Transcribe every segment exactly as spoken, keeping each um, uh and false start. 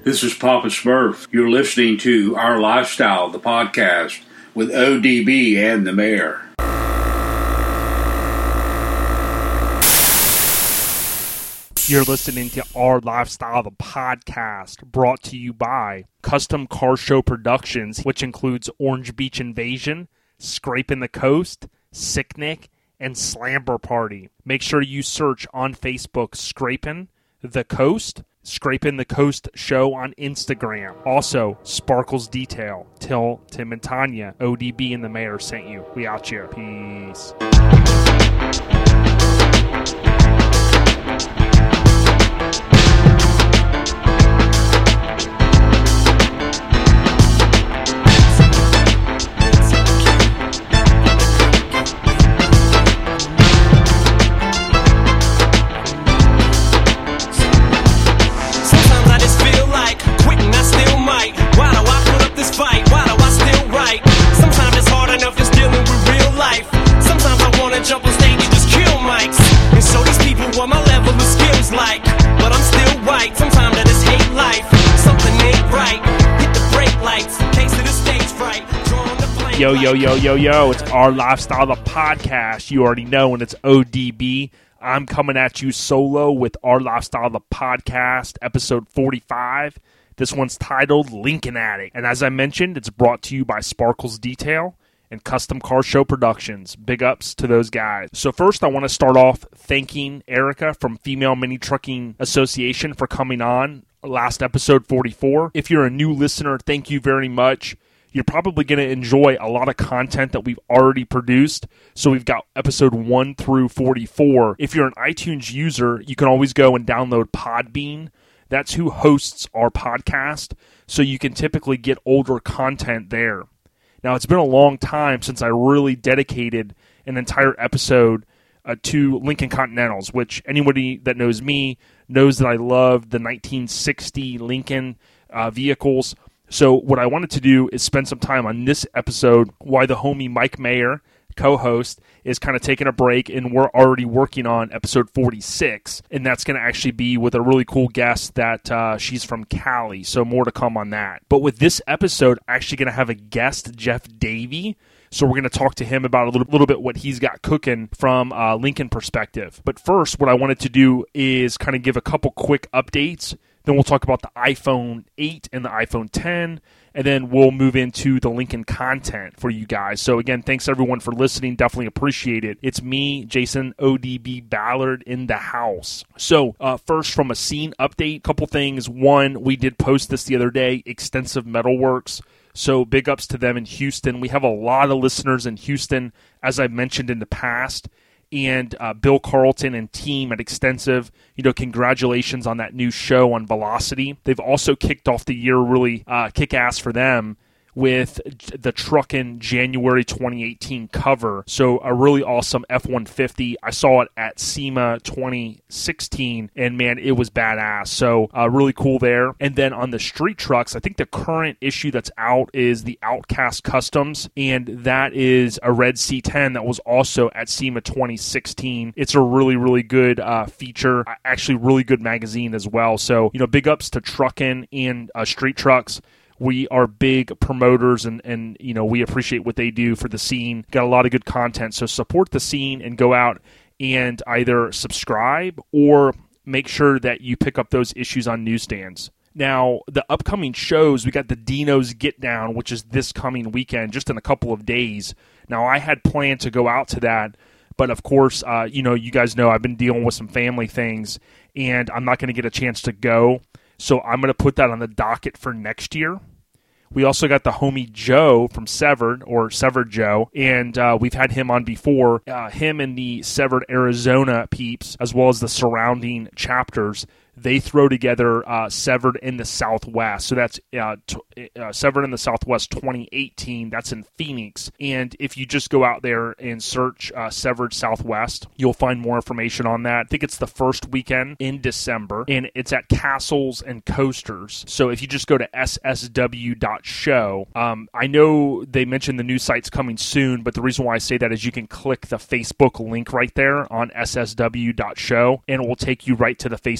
This is Papa Smurf. You're listening to Our Lifestyle, the podcast, with O D B and the Mayor. You're listening to Our Lifestyle, the podcast, brought to you by Custom Car Show Productions, which includes Orange Beach Invasion, Scraping the Coast, Sicknick, and Slamber Party. Make sure you search on Facebook Scraping the Coast, Scraping the Coast Show on Instagram. Also, Sparkles Detail. Till Tim and Tanya, O D B and the Mayor sent you. We out here. Peace. Jump on stage and just kill mics and show these people what my level of skills like. But I'm still white, sometimes I just hate life. Something ain't right, hit the brake lights, case of the stage fright. The yo, yo, yo, yo, yo, it's Our Lifestyle, the podcast. You already know, and it's O D B. I'm coming at you solo with Our Lifestyle, the podcast, episode forty-five. This one's titled Lincoln Addict. And as I mentioned, it's brought to you by Sparkles Detail and Custom Car Show Productions. Big ups to those guys. So first, I want to start off thanking Erica from Female Mini Trucking Association for coming on last episode forty-four. If you're a new listener, thank you very much. You're probably going to enjoy a lot of content that we've already produced. So we've got episode one through forty-four. If you're an iTunes user, you can always go and download Podbean. That's who hosts our podcast. So you can typically get older content there. Now, it's been a long time since I really dedicated an entire episode uh, to Lincoln Continentals, which anybody that knows me knows that I love the nineteen sixty Lincoln uh, vehicles. So what I wanted to do is spend some time on this episode while the homie Mike Mayer, co-host, is kind of taking a break, and we're already working on episode forty-six, and that's going to actually be with a really cool guest that uh, she's from Cali, so more to come on that. But with this episode, I'm actually going to have a guest, Jeff Davey, so we're going to talk to him about a little, little bit what he's got cooking from a Lincoln perspective. But first, what I wanted to do is kind of give a couple quick updates. Then we'll talk about the iPhone eight and the iPhone ten, and then we'll move into the Lincoln content for you guys. So again, thanks everyone for listening. Definitely appreciate it. It's me, Jason O D B Ballard, in the house. So uh, first, from a scene update, couple things. One, we did post this the other day, Extensive Metalworks. So big ups to them in Houston. We have a lot of listeners in Houston, as I've mentioned in the past. And uh, Bill Carlton and team at Extensive, you know, congratulations on that new show on Velocity. They've also kicked off the year really uh, kick-ass for them with the Truckin' January twenty eighteen cover. So a really awesome F one fifty. I saw it at SEMA twenty sixteen, and man, it was badass. So uh, really cool there. And then on the street trucks, I think the current issue that's out is the Outcast Customs, and that is a red C ten that was also at SEMA twenty sixteen. It's a really, really good uh, feature. Actually, really good magazine as well. So, you know, big ups to Truckin' and uh, Street Trucks. We are big promoters, and, and you know we appreciate what they do for the scene. Got a lot of good content, so support the scene and go out and either subscribe or make sure that you pick up those issues on newsstands. Now, the upcoming shows, we got the Dino's Get Down, which is this coming weekend, just in a couple of days. Now, I had planned to go out to that, but of course, uh, you know, you guys know I've been dealing with some family things, and I'm not going to get a chance to go. So I'm going to put that on the docket for next year. We also got the homie Joe from Severed, or Severed Joe, and uh, we've had him on before. Uh, him and the Severed Arizona peeps, as well as the surrounding chapters, they throw together uh, Severed in the Southwest. So that's uh, t- uh, Severed in the Southwest twenty eighteen. That's in Phoenix. And if you just go out there and search uh, Severed Southwest, you'll find more information on that. I think it's the first weekend in December, and it's at Castles and Coasters. So if you just go to S S W dot show, um, I know they mentioned the new site's coming soon, but the reason why I say that is you can click the Facebook link right there on S S W dot show, and it will take you right to the Facebook page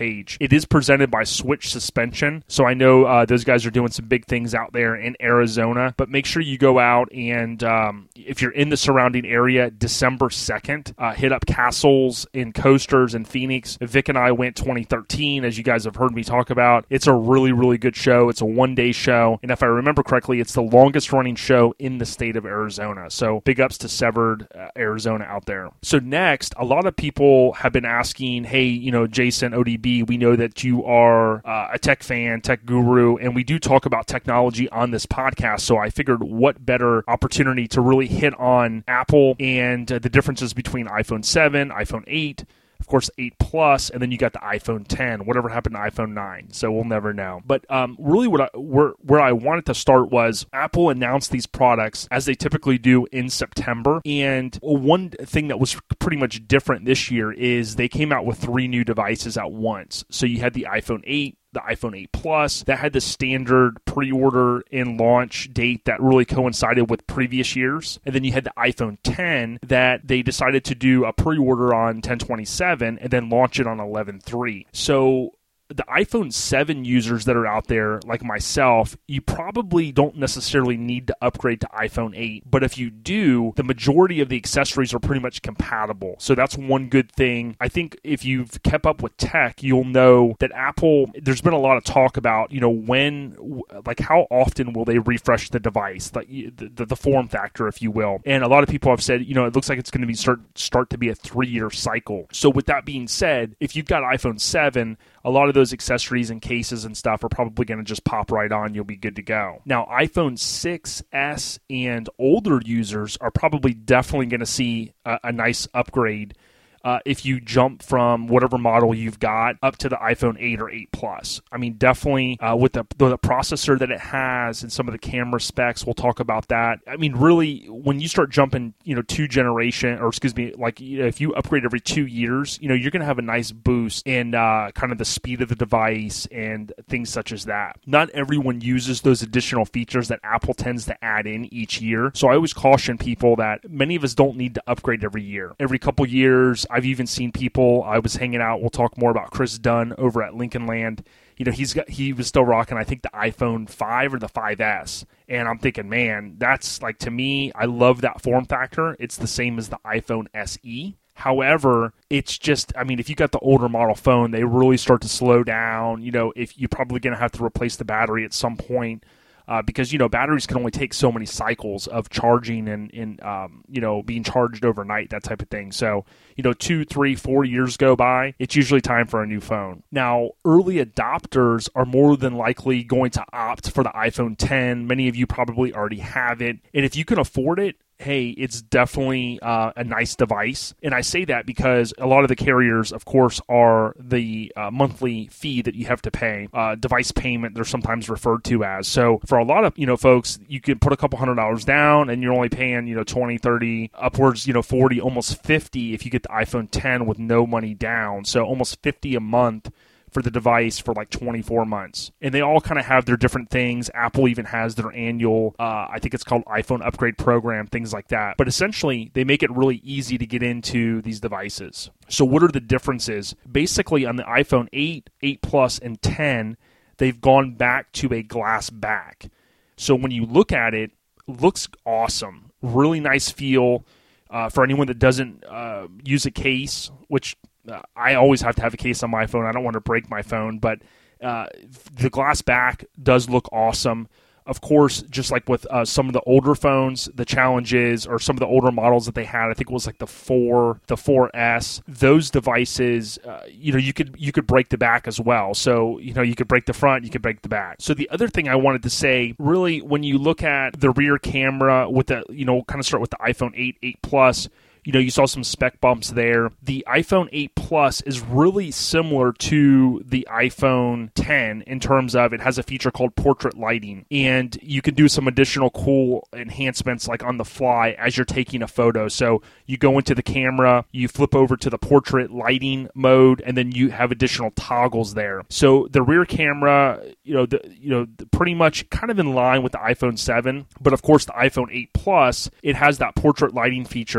stage. It is presented by Switch Suspension, so I know uh, those guys are doing some big things out there in Arizona, but make sure you go out and um, if you're in the surrounding area, December second, uh, hit up Castles in Coasters in Phoenix. Vic and I went twenty thirteen, as you guys have heard me talk about. It's a really, really good show. It's a one-day show, and if I remember correctly, it's the longest-running show in the state of Arizona. So big ups to Severed, uh, Arizona out there. So next, a lot of people have been asking, hey, you know, Jason, O D B, we know that you are uh, a tech fan, tech guru, and we do talk about technology on this podcast, so I figured what better opportunity to really hit on Apple and uh, the differences between iPhone seven, iPhone eight, of course, eight Plus, and then you got the iPhone ten. Whatever happened to iPhone nine? So we'll never know. But um, really what I, where, where I wanted to start was Apple announced these products, as they typically do, in September. And one thing that was pretty much different this year is they came out with three new devices at once. So you had the iPhone eight, the iPhone eight Plus, that had the standard pre-order and launch date that really coincided with previous years. And then you had the iPhone ten that they decided to do a pre-order on ten twenty-seven and then launch it on eleven three. So the iPhone seven users that are out there, like myself, you probably don't necessarily need to upgrade to iPhone eight. But if you do, the majority of the accessories are pretty much compatible. So that's one good thing. I think if you've kept up with tech, you'll know that Apple, there's been a lot of talk about, you know, when, like how often will they refresh the device, like the, the, the form factor, if you will. And a lot of people have said, you know, it looks like it's going to be start, start to be a three-year cycle. So with that being said, if you've got iPhone seven, a lot of those accessories and cases and stuff are probably going to just pop right on. You'll be good to go. Now, iPhone six S and older users are probably definitely going to see a, a nice upgrade Uh, if you jump from whatever model you've got up to the iPhone eight or eight Plus. I mean, definitely uh, with the, the processor that it has and some of the camera specs, we'll talk about that. I mean, really, when you start jumping, you know, two generation, or excuse me, like you know, if you upgrade every two years, you know, you're going to have a nice boost in uh, kind of the speed of the device and things such as that. Not everyone uses those additional features that Apple tends to add in each year. So I always caution people that many of us don't need to upgrade every year. Every couple years, I've even seen people, I was hanging out, we'll talk more about Chris Dunn over at Lincoln Land. You know, he's got, he was still rocking, I think, the iPhone five or the five S. And I'm thinking, man, that's like, to me, I love that form factor. It's the same as the iPhone S E. However, it's just, I mean, if you got the older model phone, they really start to slow down. You know, if you're probably going to have to replace the battery at some point. Uh, because, you know, batteries can only take so many cycles of charging and, and um, you know, being charged overnight, that type of thing. So, you know, two, three, four years go by, it's usually time for a new phone. Now, early adopters are more than likely going to opt for the iPhone ten. Many of you probably already have it. And if you can afford it, hey, it's definitely uh, a nice device. And I say that because a lot of the carriers, of course, are the uh, monthly fee that you have to pay. Uh, device payment, they're sometimes referred to as. So for a lot of, you know, folks, you can put a couple hundred dollars down and you're only paying, you know, twenty, thirty, upwards, you know, forty, almost fifty if you get the iPhone ten with no money down. So almost fifty a month for the device for like twenty-four months. And they all kind of have their different things. Apple even has their annual, uh, I think it's called iPhone Upgrade Program, things like that. But essentially, they make it really easy to get into these devices. So what are the differences? Basically, on the iPhone eight, eight Plus, and ten, they've gone back to a glass back. So when you look at it, it looks awesome. Really nice feel. Uh, for anyone that doesn't uh, use a case, which Uh, I always have to have a case on my phone. I don't want to break my phone, but uh, the glass back does look awesome. Of course, just like with uh, some of the older phones, the challenge is, or some of the older models that they had, I think it was like the four, the four S. Those devices, uh, you know, you could you could break the back as well. So you know, you could break the front, you could break the back. So the other thing I wanted to say, really, when you look at the rear camera with the, you know, kind of start with the iPhone eight, eight Plus. You know, you saw some spec bumps there. The iPhone eight Plus is really similar to the iPhone ten in terms of it has a feature called portrait lighting. And you can do some additional cool enhancements like on the fly as you're taking a photo. So you go into the camera, you flip over to the portrait lighting mode, and then you have additional toggles there. So the rear camera, you know, the, you know, pretty much kind of in line with the iPhone seven. But of course, the iPhone eight Plus, it has that portrait lighting feature, which is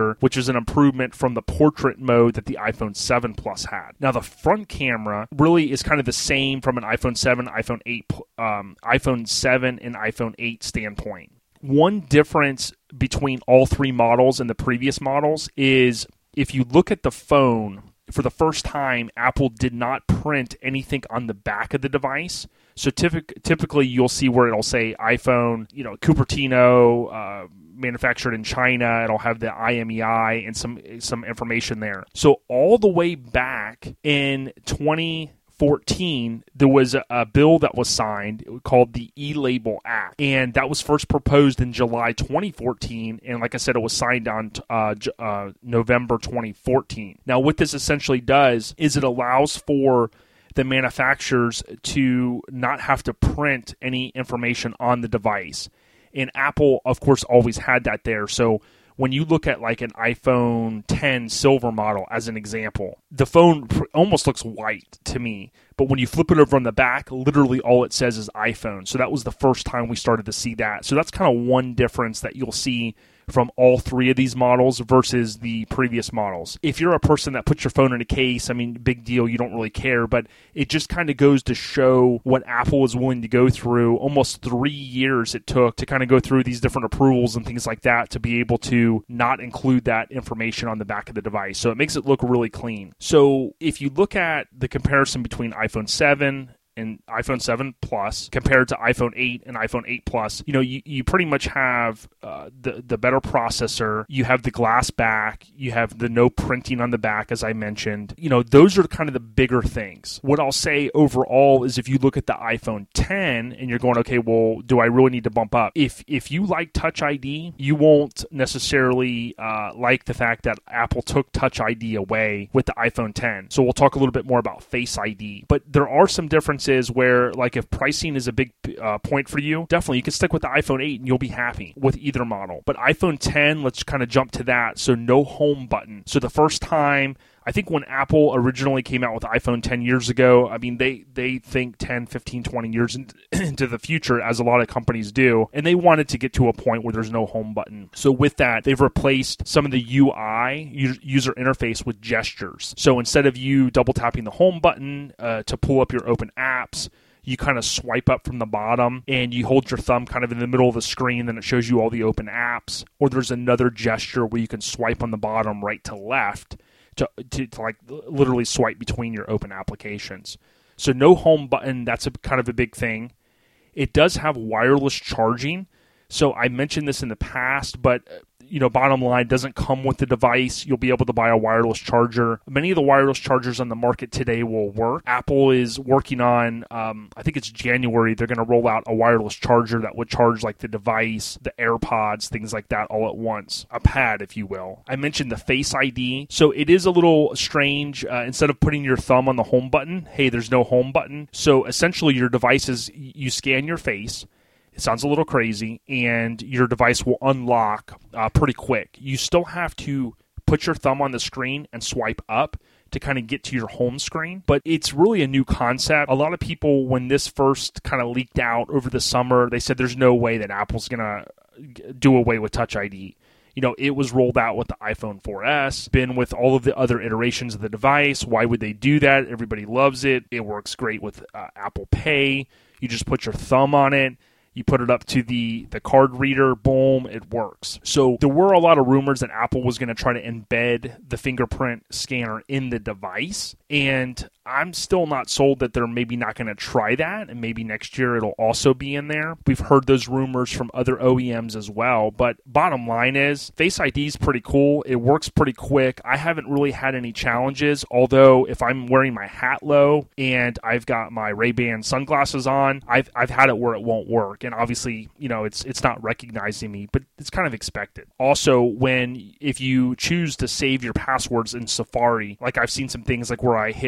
an improvement from the portrait mode that the iPhone seven Plus had. Now, the front camera really is kind of the same from an iPhone seven, iPhone eight, um, iPhone seven, and iPhone eight standpoint. One difference between all three models and the previous models is if you look at the phone, for the first time, Apple did not print anything on the back of the device. So typic- typically you'll see where it'll say iPhone, you know, Cupertino, uh, manufactured in China. It'll have the I M E I and some some information there. So all the way back in twenty fourteen, there was a, a bill that was signed called the E-Label Act, and that was first proposed in July twenty fourteen, and like I said, it was signed on uh, uh, November twenty fourteen. Now, what this essentially does is it allows for the manufacturers to not have to print any information on the device. And Apple, of course, always had that there. So when you look at like an iPhone ten silver model as an example, the phone almost looks white to me. But when you flip it over on the back, literally all it says is iPhone. So that was the first time we started to see that. So that's kind of one difference that you'll see from all three of these models versus the previous models. If you're a person that puts your phone in a case, I mean, big deal, you don't really care, but it just kind of goes to show what Apple is willing to go through. Almost three years it took to kind of go through these different approvals and things like that to be able to not include that information on the back of the device. So it makes it look really clean. So if you look at the comparison between iPhone seven and iPhone seven Plus compared to iPhone eight and iPhone eight Plus, you know, you, you pretty much have uh, the, the better processor, you have the glass back, you have the no printing on the back, as I mentioned. You know, those are kind of the bigger things. What I'll say overall is if you look at the iPhone ten and you're going, okay, well, do I really need to bump up? If if you like Touch I D, you won't necessarily uh, like the fact that Apple took Touch I D away with the iPhone ten. So we'll talk a little bit more about Face I D. But there are some differences where, like, if pricing is a big uh, point for you, definitely you can stick with the iPhone eight and you'll be happy with either model. But iPhone ten, let's kind of jump to that. So no home button. So the first time, I think when Apple originally came out with iPhone ten years ago, I mean, they, they think ten, fifteen, twenty years in, into the future, as a lot of companies do, and they wanted to get to a point where there's no home button. So with that, they've replaced some of the U I, user interface, with gestures. So instead of you double tapping the home button uh, to pull up your open apps, you kind of swipe up from the bottom and you hold your thumb kind of in the middle of the screen, then it shows you all the open apps. Or there's another gesture where you can swipe on the bottom right to left, To, to, to like literally swipe between your open applications. So no home button, that's a kind of a big thing. It does have wireless charging. So I mentioned this in the past, but you know, bottom line, doesn't come with the device. You'll be able to buy a wireless charger. Many of the wireless chargers on the market today will work. Apple is working on, um, I think it's January, they're going to roll out a wireless charger that would charge like the device, the AirPods, things like that all at once. A pad, if you will. I mentioned the Face I D. So it is a little strange. Uh, instead of putting your thumb on the home button, hey, there's no home button. So essentially your device is, you scan your face. It sounds a little crazy, and your device will unlock uh, pretty quick. You still have to put your thumb on the screen and swipe up to kind of get to your home screen, but it's really a new concept. A lot of people, when this first kind of leaked out over the summer, they said there's no way that Apple's going to do away with Touch I D. You know, it was rolled out with the iPhone four S, been with all of the other iterations of the device. Why would they do that? Everybody loves it. It works great with uh, Apple Pay. You just put your thumb on it. You put it up to the, the card reader, boom, it works. So there were a lot of rumors that Apple was going to try to embed the fingerprint scanner in the device, and I'm still not sold that they're maybe not going to try that, and maybe next year it'll also be in there. We've heard those rumors from other O E Ms as well, but bottom line is Face I D is pretty cool. It works pretty quick. I haven't really had any challenges, although if I'm wearing my hat low and I've got my Ray-Ban sunglasses on, I've I've had it where it won't work. And obviously, you know, it's it's not recognizing me, but it's kind of expected. Also, when if you choose to save your passwords in Safari, like I've seen some things like where I hit uh, different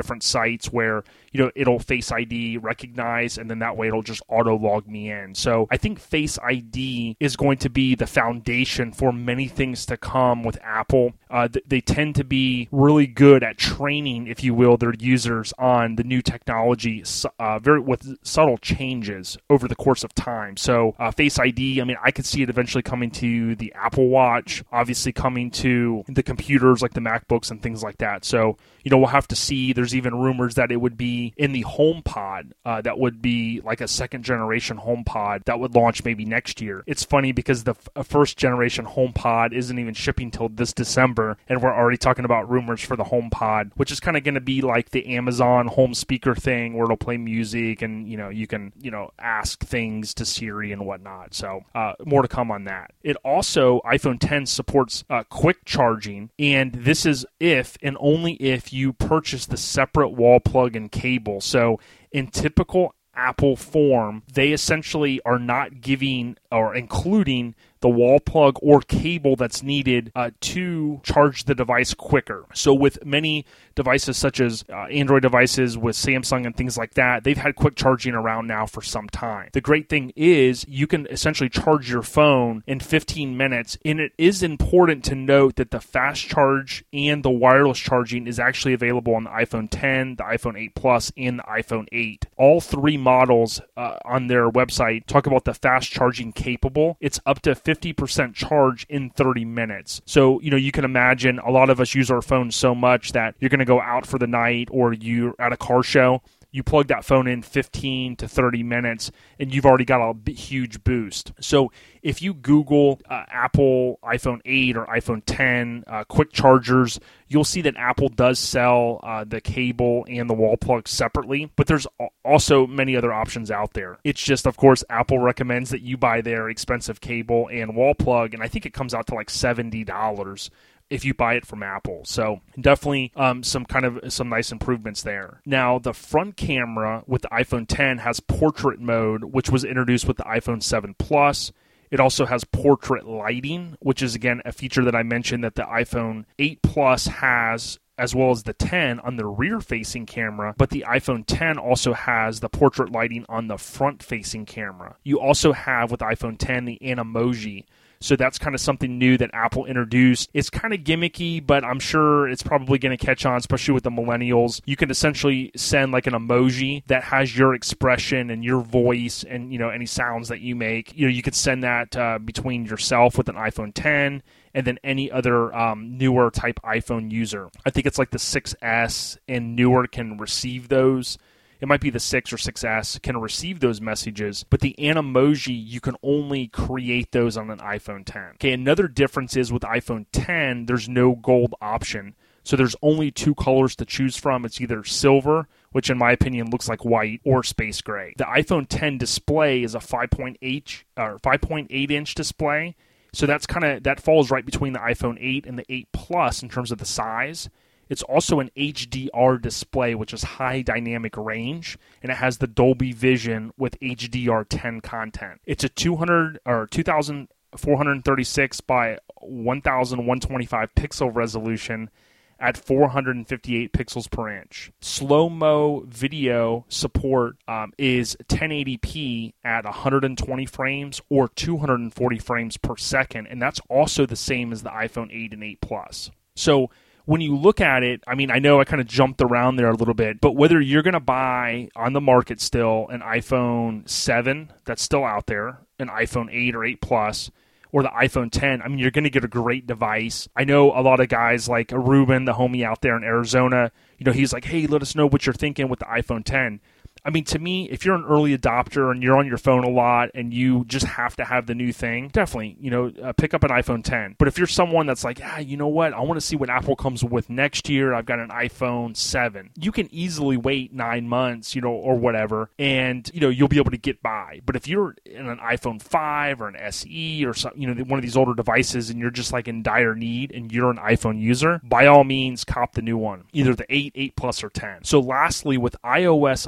different sites where, you know, it'll Face I D recognize, and then that way it'll just auto log me in. So I think Face I D is going to be the foundation for many things to come with Apple. Uh, th- they tend to be really good at training, if you will, their users on the new technology, uh, very with subtle changes over the course of time. So uh, Face I D, I mean, I could see it eventually coming to the Apple Watch, obviously coming to the computers like the MacBooks and things like that. So, you know, we'll have to see. There's even rumors that it would be in the HomePod. Uh, that would be like a second generation HomePod that would launch maybe next year. It's funny because the f- first generation HomePod isn't even shipping till this December, and we're already talking about rumors for the HomePod, which is kind of going to be like the Amazon home speaker thing where it'll play music and, you know, you can, you know, ask things to Siri and whatnot. So uh, more to come on that. It also, iPhone ten supports uh, quick charging, and this is if and only if you purchase the separate wall plug and cable. So in typical Apple form, they essentially are not giving or including the wall plug or cable that's needed uh, to charge the device quicker. So with many devices such as uh, Android devices with Samsung and things like that, they've had quick charging around now for some time. The great thing is you can essentially charge your phone in fifteen minutes, and it is important to note that the fast charge and the wireless charging is actually available on the iPhone ten, the iPhone eight Plus, and the iPhone eight. All three models uh, on their website talk about the fast charging capable. It's up to fifty percent charge in thirty minutes. So, you know, you can imagine a lot of us use our phones so much that you're going to go out for the night or you're at a car show. You plug that phone in fifteen to thirty minutes, and you've already got a huge boost. So if you Google uh, Apple iPhone eight or iPhone ten uh, quick chargers, you'll see that Apple does sell uh, the cable and the wall plug separately, but there's also many other options out there. It's just, of course, Apple recommends that you buy their expensive cable and wall plug, and I think it comes out to like seventy dollars if you buy it from Apple. So definitely um, some kind of some nice improvements there. Now, the front camera with the iPhone ten has portrait mode, which was introduced with the iPhone seven Plus. It also has portrait lighting, which is, again, a feature that I mentioned that the iPhone eight Plus has, as well as the ten on the rear-facing camera, but the iPhone ten also has the portrait lighting on the front-facing camera. You also have, with iPhone ten, the Animoji. So that's kind of something new that Apple introduced. It's kind of gimmicky, but I'm sure it's probably going to catch on, especially with the millennials. You can essentially send like an emoji that has your expression and your voice and, you know, any sounds that you make. You know, you could send that uh, between yourself with an iPhone ten and then any other um, newer type iPhone user. I think it's like the six S and newer can receive those. It might be the six or six S can receive those messages, but the Animoji, you can only create those on an iPhone ten. Okay, another difference is with iPhone ten, there's no gold option. So there's only two colors to choose from. It's either silver, which in my opinion looks like white, or space gray. The iPhone ten display is a five point eight or five point eight inch display. So that's kind of that falls right between the iPhone eight and the eight Plus in terms of the size. It's also an H D R display, which is high dynamic range, and it has the Dolby Vision with H D R ten content. It's a two hundred or two thousand four hundred thirty-six by one thousand one hundred twenty-five pixel resolution at four hundred fifty-eight pixels per inch. Slow-mo video support um, is ten eighty p at one hundred twenty frames or two hundred forty frames per second, and that's also the same as the iPhone eight and eight Plus. So when you look at it, I mean, I know I kind of jumped around there a little bit, but whether you're going to buy on the market still an iPhone seven that's still out there, an iPhone eight or eight Plus, or the iPhone ten, I mean, you're going to get a great device. I know a lot of guys like Ruben, the homie out there in Arizona, you know, he's like, hey, let us know what you're thinking with the iPhone ten. I mean, to me, if you're an early adopter and you're on your phone a lot and you just have to have the new thing, definitely, you know, uh, pick up an iPhone ten. But if you're someone that's like, ah, you know what, I want to see what Apple comes with next year. I've got an iPhone seven. You can easily wait nine months, you know, or whatever, and, you know, you'll be able to get by. But if you're in an iPhone five or an S E or some, you know, one of these older devices and you're just like in dire need and you're an iPhone user, by all means, cop the new one, either the eight, eight Plus, or ten. So lastly, with i O S eleven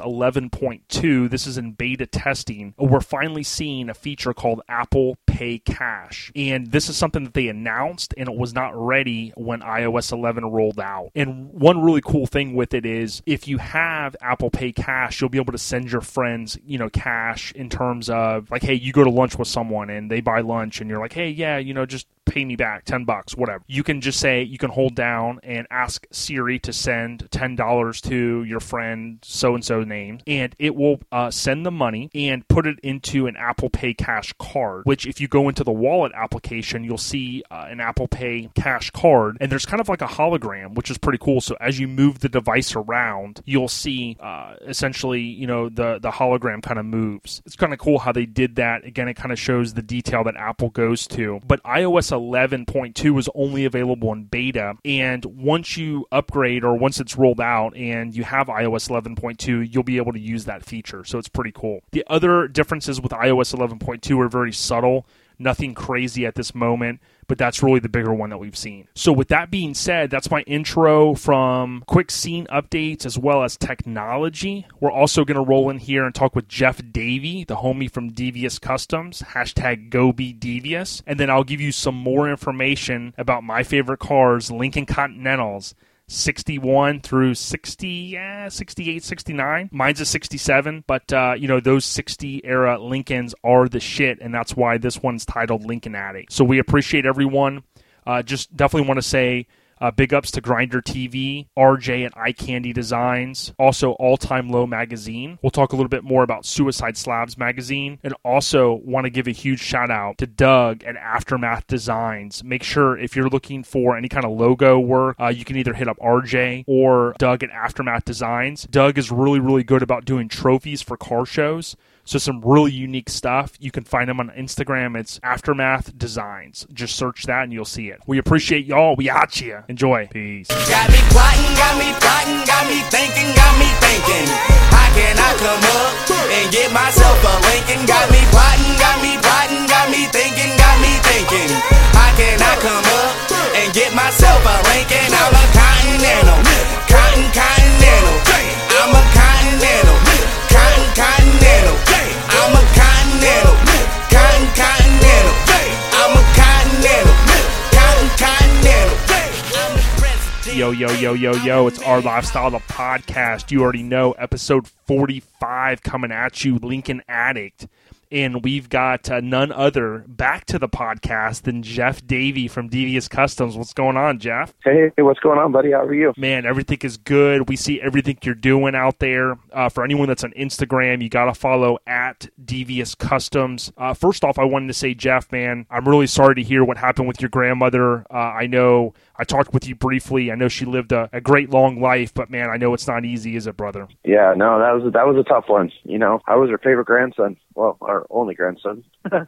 eleven point two, this is in beta testing, we're finally seeing a feature called Apple Pay Cash. And this is something that they announced, and it was not ready when i O S eleven rolled out. And one really cool thing with it is if you have Apple Pay Cash, you'll be able to send your friends, you know, cash in terms of like, hey, you go to lunch with someone and they buy lunch and you're like, hey, yeah, you know, just pay me back ten bucks, whatever. You can just say, you can hold down and ask Siri to send ten dollars to your friend so-and-so name, and it will uh, send the money and put it into an Apple Pay Cash card, which if you go into the wallet application, you'll see uh, an Apple Pay Cash card, and there's kind of like a hologram, which is pretty cool. So as you move the device around, you'll see uh, essentially, you know, the, the hologram kind of moves. It's kind of cool how they did that. Again, it kind of shows the detail that Apple goes to. But i O S eleven point two is only available in beta, and once you upgrade or once it's rolled out and you have i O S eleven point two, you'll be able to use that feature. So it's pretty cool. The other differences with i O S eleven point two are very subtle. Nothing crazy at this moment, but that's really the bigger one that we've seen. So with that being said, that's my intro from quick scene updates as well as technology. We're also going to roll in here and talk with Jeff Davey, the homie from Devious Customs, hashtag GoBeDevious. And then I'll give you some more information about my favorite cars, Lincoln Continentals, sixty-one through sixty, yeah, sixty-eight, sixty-nine. Mine's a sixty-seven, but, uh, you know, those sixty-era Lincolns are the shit, and that's why this one's titled Lincoln Addict. So we appreciate everyone. Uh, just definitely want to say Uh, big ups to Grinder T V, R J at Eye Candy Designs, also All Time Low Magazine. We'll talk a little bit more about Suicide Slabs Magazine, and also want to give a huge shout out to Doug at Aftermath Designs. Make sure if you're looking for any kind of logo work, uh, you can either hit up R J or Doug at Aftermath Designs. Doug is really, really good about doing trophies for car shows. So some really unique stuff. You can find them on Instagram. It's Aftermath Designs. Just search that and you'll see it. We appreciate y'all. We out ya. Enjoy. Peace. Got me plotting, got me plotting, got me thinking, got me thinking. How can I come up and get myself a Lincoln? Got me plotting, got me plotting, got me thinking, got me thinking. How can I come up and get myself a Lincoln? I'm a Continental, Cotton Continental. I'm a Continental, Cotton Continental. I'm a Continental, Cotton Continental. I'm a Continental, Cotton Continental. I'm the president. Yo, yo, yo, yo, yo. It's Our Lifestyle, the podcast. You already know, episode forty-five coming at you, Lincoln Addict. And we've got uh, none other back to the podcast than Jeff Davey from Devious Customs. What's going on, Jeff? Hey, what's going on, buddy? How are you? Man, everything is good. We see everything you're doing out there. Uh, for anyone that's on Instagram, you got to follow at Devious Customs. Uh, first off, I wanted to say, Jeff, man, I'm really sorry to hear what happened with your grandmother. Uh, I know I talked with you briefly. I know she lived a, a great long life, but man, I know it's not easy, is it, brother? Yeah, no, that was that was a tough one. You know, I was her favorite grandson. Well, our only grandson.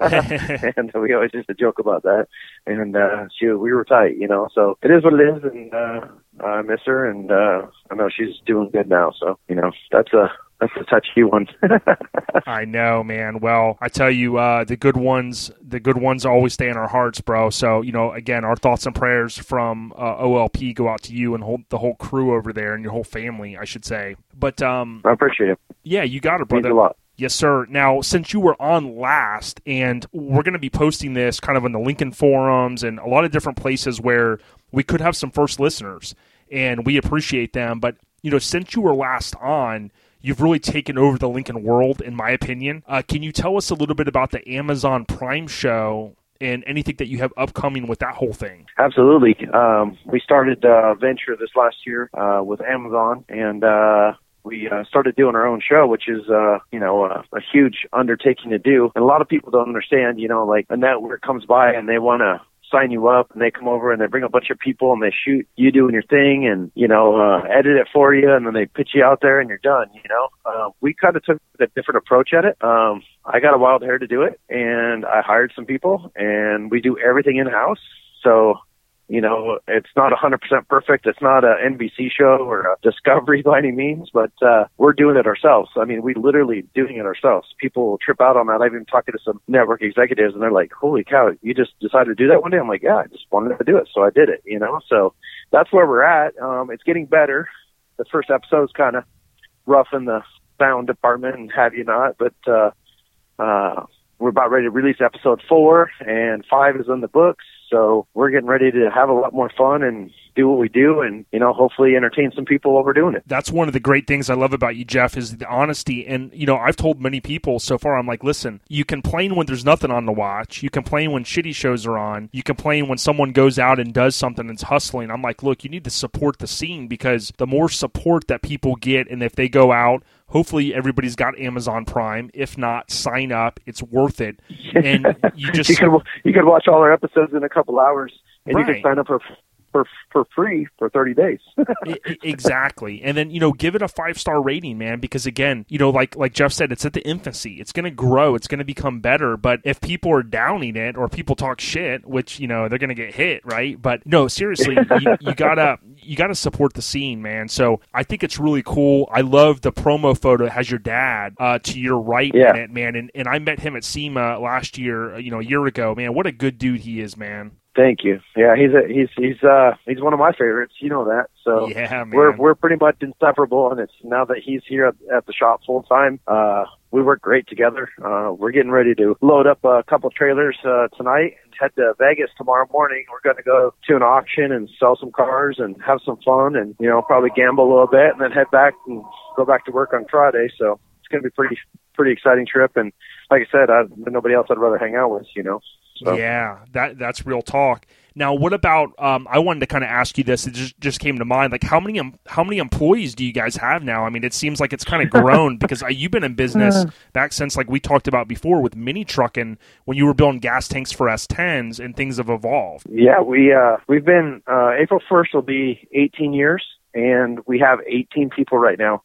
And we always used to joke about that. And uh, she, we were tight, you know. So it is what it is, and uh, I miss her, and uh, I know she's doing good now. So, you know, that's a that's a touchy one. I know, man. Well, I tell you, uh, the good ones, the good ones always stay in our hearts, bro. So, you know, again, our thoughts and prayers from uh, O L P go out to you and whole, the whole crew over there and your whole family, I should say. But um, I appreciate it. Yeah, you got it, brother. Means a lot. Yes, sir. Now, since you were on last, and we're going to be posting this kind of in the Lincoln forums and a lot of different places where we could have some first listeners, and we appreciate them. But, you know, since you were last on, you've really taken over the Lincoln world, in my opinion. Uh, can you tell us a little bit about the Amazon Prime show and anything that you have upcoming with that whole thing? Absolutely. Um, we started a venture this last year uh, with Amazon, and uh we uh, started doing our own show, which is, uh, you know, a, a huge undertaking to do. And a lot of people don't understand, you know, like a network comes by and they want to sign you up, and they come over and they bring a bunch of people and they shoot you doing your thing and, you know, uh, edit it for you, and then they pitch you out there and you're done, you know. Uh, we kind of took a different approach at it. Um, I got a wild hair to do it, and I hired some people, and we do everything in-house. So, you know, it's not one hundred percent perfect. It's not a N B C show or a Discovery by any means, but uh, we're doing it ourselves. I mean, we literally doing it ourselves. People trip out on that. I've been talking to some network executives, and they're like, holy cow, you just decided to do that one day? I'm like, yeah, I just wanted to do it, so I did it, you know? So that's where we're at. Um, it's getting better. The first episode's kind of rough in the sound department and have you not. But uh, uh, we're about ready to release episode four, and five is in the books. So we're getting ready to have a lot more fun and do what we do and, you know, hopefully entertain some people while we're doing it. That's one of the great things I love about you, Jeff, is the honesty. And, you know, I've told many people so far, I'm like, listen, you complain when there's nothing on to watch. You complain when shitty shows are on. You complain when someone goes out and does something and's hustling. I'm like, look, you need to support the scene, because the more support that people get, and if they go out, hopefully everybody's got Amazon Prime. If not, sign up. It's worth it. And you just you could you could watch all our episodes in a couple hours, and right. you can sign up for for for free for thirty days. Exactly. And then, you know, give it a five-star rating, man, because again, you know, like like Jeff said, it's at the infancy. It's going to grow. It's going to become better. But if people are downing it or people talk shit, which, you know, they're going to get hit, right? But no, seriously, you, you gotta you gotta support the scene, man. So I think it's really cool. I love the promo photo that has your dad uh, to your right yeah. in it, man. And and I met him at SEMA last year, you know, a year ago. Man, what a good dude he is, man. Thank you. Yeah, he's a, he's he's uh he's one of my favorites. You know that. So yeah, man. we're we're pretty much inseparable, and it's now that he's here at, at the shop full time. Uh, we work great together. Uh, we're getting ready to load up a couple trailers uh, tonight and head to Vegas tomorrow morning. We're going to go to an auction and sell some cars and have some fun, and you know probably gamble a little bit, and then head back and go back to work on Friday. So it's going to be pretty pretty exciting trip. And like I said, I, nobody else I'd rather hang out with. You know. So. Yeah, that that's real talk. Now, what about? Um, I wanted to kind of ask you this. It just, just came to mind. Like, how many how many employees do you guys have now? I mean, it seems like it's kind of grown because you've been in business back since, like we talked about before, with mini trucking when you were building gas tanks for S tens, and things have evolved. Yeah, we uh, we've been uh, April first will be eighteen years. And we have eighteen people right now.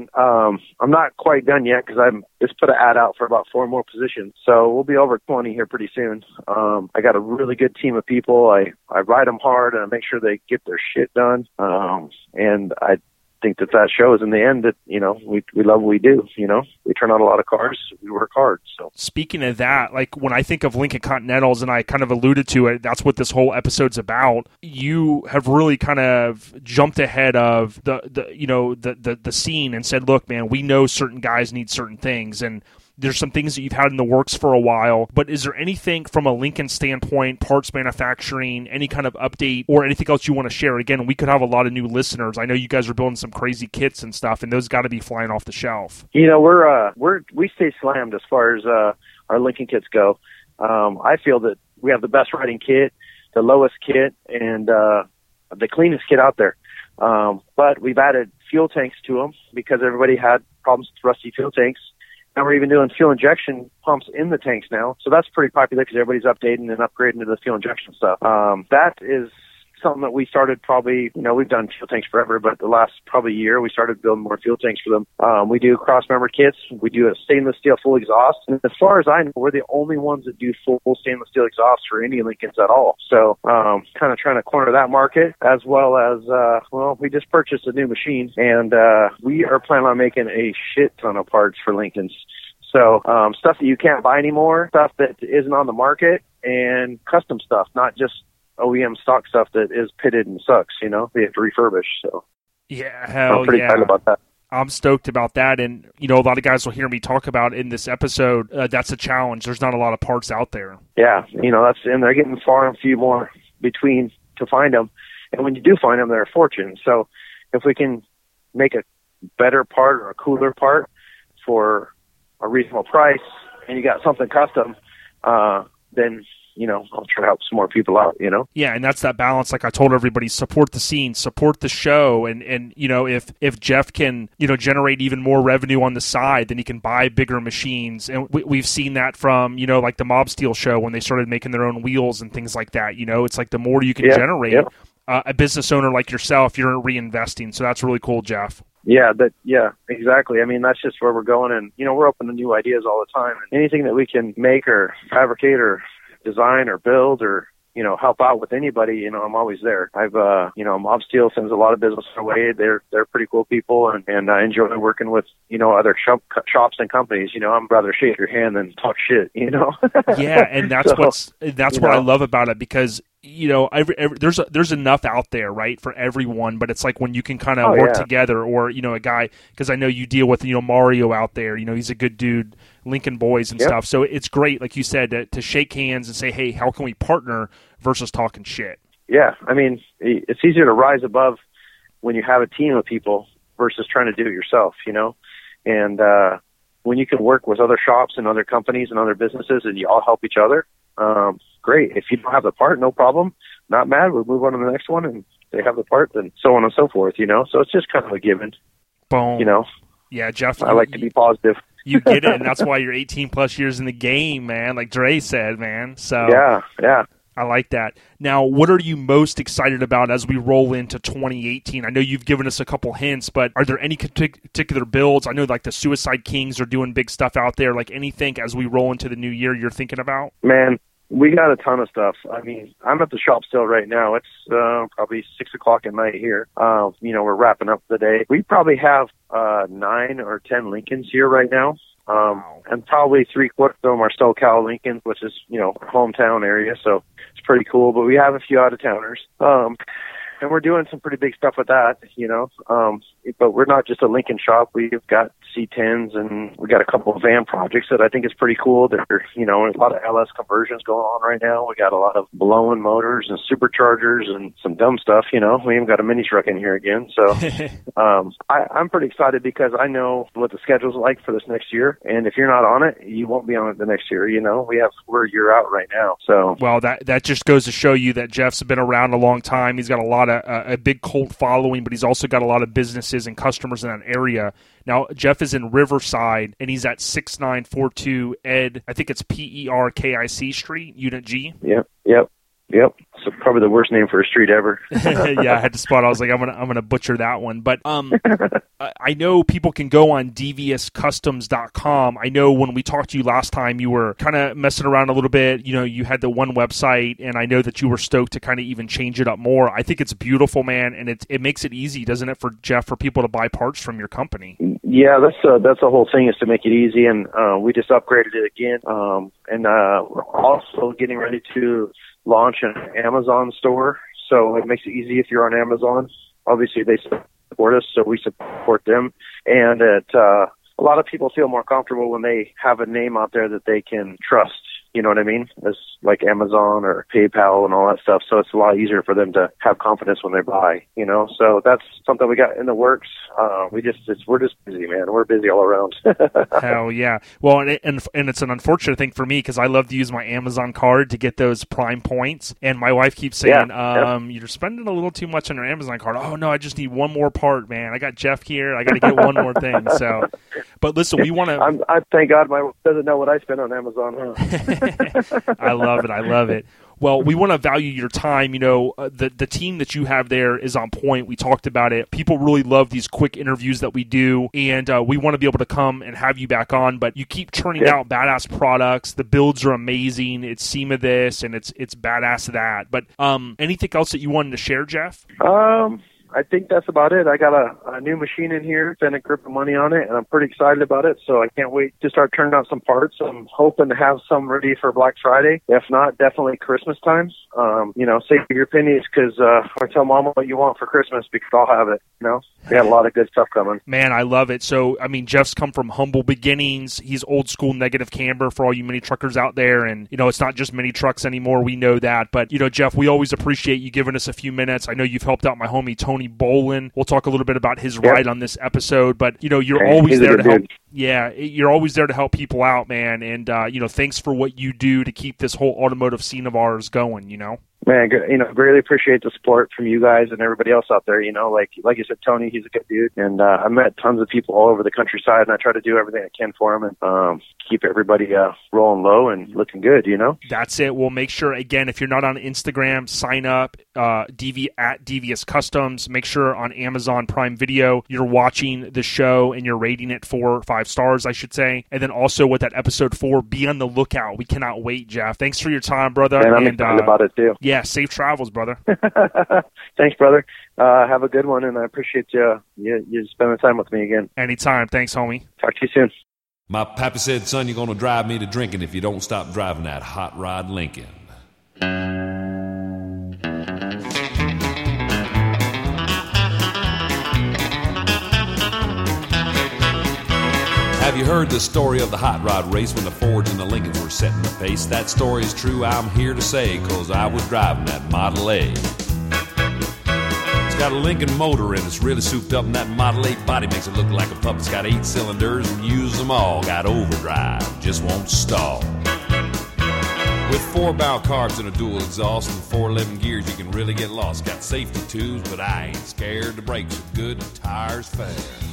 um, I'm not quite done yet because I'm just put an ad out for about four more positions. So we'll be over twenty here pretty soon. Um, I got a really good team of people. I, I ride them hard and I make sure they get their shit done. Um, and I think that that shows in the end that, you know, we we love what we do. You know, we turn out a lot of cars. We work hard. So speaking of that, like when I think of Lincoln Continentals, and I kind of alluded to it, that's what this whole episode's about. You have really kind of jumped ahead of the, the you know, the, the, the scene and said, look, man, we know certain guys need certain things. And there's some things that you've had in the works for a while, but is there anything from a Lincoln standpoint, parts manufacturing, any kind of update or anything else you want to share? Again, we could have a lot of new listeners. I know you guys are building some crazy kits and stuff, and those got to be flying off the shelf. You know, we're, uh, we're, we stay slammed as far as, uh, our Lincoln kits go. Um, I feel that we have the best riding kit, the lowest kit, and, uh, the cleanest kit out there. Um, but we've added fuel tanks to them because everybody had problems with rusty fuel tanks. And we're even doing fuel injection pumps in the tanks now. So that's pretty popular because everybody's updating and upgrading to the fuel injection stuff. Um, that is something that we started probably, you know, we've done fuel tanks forever, but the last probably year we started building more fuel tanks for them. Um, we do cross-member kits. We do a stainless steel full exhaust. And as far as I know, we're the only ones that do full stainless steel exhaust for any Lincolns at all. So um, kind of trying to corner that market, as well as, uh, well, we just purchased a new machine, and uh, we are planning on making a shit ton of parts for Lincolns. So um, stuff that you can't buy anymore, stuff that isn't on the market, and custom stuff, not just O E M stock stuff that is pitted and sucks, you know, we have to refurbish. So yeah, hell I'm pretty yeah. excited about that. I'm stoked about that. And, you know, a lot of guys will hear me talk about in this episode. Uh, that's a challenge. There's not a lot of parts out there. Yeah. You know, that's, and they're getting far and few more between to find them. And when you do find them, they're a fortune. So if we can make a better part or a cooler part for a reasonable price and you got something custom, uh, then, you know, I'll try to help some more people out, you know? Yeah, and that's that balance. Like I told everybody, support the scene, support the show. And, and you know, if, if Jeff can, you know, generate even more revenue on the side, then he can buy bigger machines. And we, we've seen that from, you know, like the Mob Steel show when they started making their own wheels and things like that. You know, it's like the more you can yeah, generate, yeah. Uh, a business owner like yourself, you're reinvesting. So that's really cool, Jeff. Yeah, that, yeah, exactly. I mean, that's just where we're going. And, you know, we're open to new ideas all the time. And anything that we can make or fabricate or design or build or, you know, help out with anybody, you know, I'm always there. I've, uh, you know, Mob Steel sends a lot of business our way. They're, they're pretty cool people, and, and I enjoy working with, you know, other shop, shops and companies. You know, I'm rather shake your hand than talk shit, you know? Yeah. And that's so, what's, that's what know. I love about it, because you know, every, every, there's a, there's enough out there, right, for everyone. But it's like when you can kind of Oh, work yeah. together, or you know, a guy, because I know you deal with you know Mario out there. You know, he's a good dude, Lincoln Boys and Yep. stuff. So it's great, like you said, to, to shake hands and say, hey, how can we partner versus talking shit. Yeah, I mean, it's easier to rise above when you have a team of people versus trying to do it yourself, you know. And uh, when you can work with other shops and other companies and other businesses, and you all help each other. Um, great. If you don't have the part, no problem. Not mad. We'll move on to the next one, and they have the part, and so on and so forth, you know. So it's just kind of a given, Boom. you know. Yeah, Jeff. I you, like to be positive. You get it, and that's why you're eighteen plus years in the game, man. Like Dre said, man. So Yeah, yeah. I like that. Now, what are you most excited about as we roll into twenty eighteen? I know you've given us a couple hints, but are there any particular builds? I know like the Suicide Kings are doing big stuff out there. Like anything as we roll into the new year you're thinking about? Man, we got a ton of stuff. I mean, I'm at the shop still right now. It's uh, probably six o'clock at night here. Uh, you know, we're wrapping up the day. We probably have uh, nine or ten Lincolns here right now. Um, and probably three quarters of them are SoCal Lincoln, which is, you know, hometown area. So it's pretty cool, but we have a few out of towners. Um, and we're doing some pretty big stuff with that, you know. Um, but we're not just a Lincoln shop. We've got C tens and we got a couple of van projects that I think is pretty cool. There, you know, a lot of L S conversions going on right now. We got a lot of blowing motors and superchargers and some dumb stuff, you know. We even got a mini truck in here again. So um, I, I'm pretty excited because I know what the schedule's like for this next year. And if you're not on it, you won't be on it the next year. You know, we have we're a year out right now. So well, that that just goes to show you that Jeff's been around a long time. He's got a lot of uh, a big cult following, but he's also got a lot of businesses and customers in that area. Now, Jeff is in Riverside, and he's at six nine four two Ed, I think it's P E R K I C Street, Unit G. Yep, yep, yep. So probably the worst name for a street ever. Yeah, I had to spot. I was like, I'm gonna, I'm gonna butcher that one. But um, I know people can go on devious customs dot com. I know when we talked to you last time, you were kind of messing around a little bit. You know, you had the one website, and I know that you were stoked to kind of even change it up more. I think it's beautiful, man, and it it makes it easy, doesn't it, for Jeff, for people to buy parts from your company? Yeah, that's uh, that's the whole thing, is to make it easy, and uh, we just upgraded it again, um, and uh, we're also getting ready to launch an Amazon store, so it makes it easy if you're on Amazon. Obviously, they support us, so we support them, and it, uh, a lot of people feel more comfortable when they have a name out there that they can trust. You know what I mean? It's like Amazon or PayPal and all that stuff. So it's a lot easier for them to have confidence when they buy, you know? So that's something we got in the works. Uh, we just, it's, we're just busy, man. We're busy all around. Hell yeah. Well, and, it, and and it's an unfortunate thing for me because I love to use my Amazon card to get those Prime points. And my wife keeps saying, yeah, um, yeah. you're spending a little too much on your Amazon card. Oh, no, I just need one more part, man. I got Jeff here. I got to get one more thing. So, but listen, we want to. I thank God my wife doesn't know what I spend on Amazon, huh? I love it. I love it. Well, we want to value your time. You know, uh, the the team that you have there is on point. We talked about it. People really love these quick interviews that we do, and uh, we want to be able to come and have you back on. But you keep churning yeah. out badass products. The builds are amazing. It's SEMA this, and it's it's badass that. But um, anything else that you wanted to share, Jeff? Um. I think that's about it. I got a, a new machine in here, spent a grip of money on it, and I'm pretty excited about it, so I can't wait to start turning out some parts. I'm hoping to have some ready for Black Friday. If not, definitely Christmas time. Um, you know, save your pennies, because uh, I tell Mama what you want for Christmas, because I'll have it, you know? We got a lot of good stuff coming. Man, I love it. So, I mean, Jeff's come from humble beginnings. He's old school negative camber for all you mini truckers out there, and, you know, it's not just mini trucks anymore. We know that. But, you know, Jeff, we always appreciate you giving us a few minutes. I know you've helped out my homie, Tony Bolin. We'll talk a little bit about his yep. ride on this episode, but, you know, you're hey, always there to help. Dude. Yeah, you're always there to help people out, man. And, uh, you know, thanks for what you do to keep this whole automotive scene of ours going, you know? Man, you know, really appreciate the support from you guys and everybody else out there. You know, like like you said, Tony, he's a good dude, and uh, I met tons of people all over the countryside, and I try to do everything I can for him and um, keep everybody uh, rolling low and looking good. You know, that's it. We'll make sure again, if you're not on Instagram, sign up uh, D V at Devious Customs. Make sure on Amazon Prime Video you're watching the show and you're rating it four or five stars, I should say. And then also with that episode four, be on the lookout. We cannot wait, Jeff. Thanks for your time, brother. And I'm and, excited uh, about it too. Yeah, safe travels, brother. Thanks, brother. Uh, have a good one, and I appreciate you, you, you spending time with me again. Anytime. Thanks, homie. Talk to you soon. My pappy said, son, you're going to drive me to drinking if you don't stop driving that hot rod Lincoln. Have you heard the story of the hot rod race when the Fords and the Lincolns were setting the pace? That story is true, I'm here to say, cause I was driving that Model A. It's got a Lincoln motor and it's really souped up, and that Model A body makes it look like a pup. It's got eight cylinders and use them all. Got overdrive, just won't stall. With four bow carbs and a dual exhaust and four eleven gears, you can really get lost. Got safety tubes, but I ain't scared. The brakes are good and the tires fair.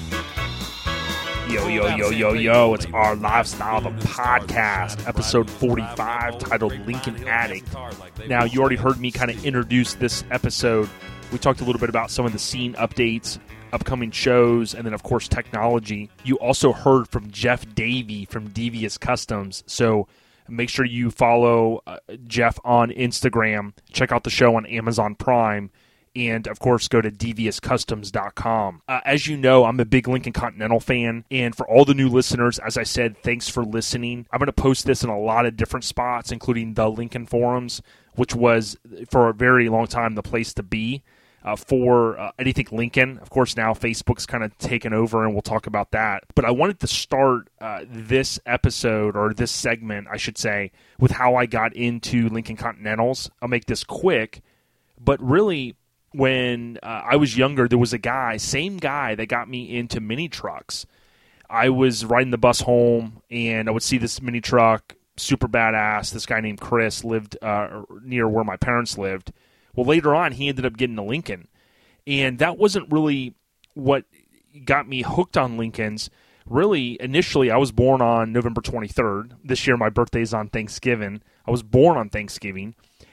Yo, yo, yo, yo, yo, it's Our Lifestyle, the podcast, episode forty-five, titled Lincoln Addict. Now, you already heard me kind of introduce this episode. We talked a little bit about some of the scene updates, upcoming shows, and then, of course, technology. You also heard from Jeff Davey from Devious Customs, so make sure you follow uh, Jeff on Instagram. Check out the show on Amazon Prime. And, of course, go to devious customs dot com. Uh, as you know, I'm a big Lincoln Continental fan. And for all the new listeners, as I said, thanks for listening. I'm going to post this in a lot of different spots, including the Lincoln Forums, which was, for a very long time, the place to be uh, for uh, anything Lincoln. Of course, now Facebook's kind of taken over, and we'll talk about that. But I wanted to start uh, this episode, or this segment, I should say, with how I got into Lincoln Continentals. I'll make this quick, but really, when uh, I was younger, there was a guy, same guy that got me into mini trucks. I was riding the bus home, and I would see this mini truck, super badass. This guy named Chris lived uh, near where my parents lived. Well, later on, he ended up getting a Lincoln. And that wasn't really what got me hooked on Lincolns. Really, initially, I was born on November twenty-third. This year, my birthday is on Thanksgiving. I was born on Thanksgiving.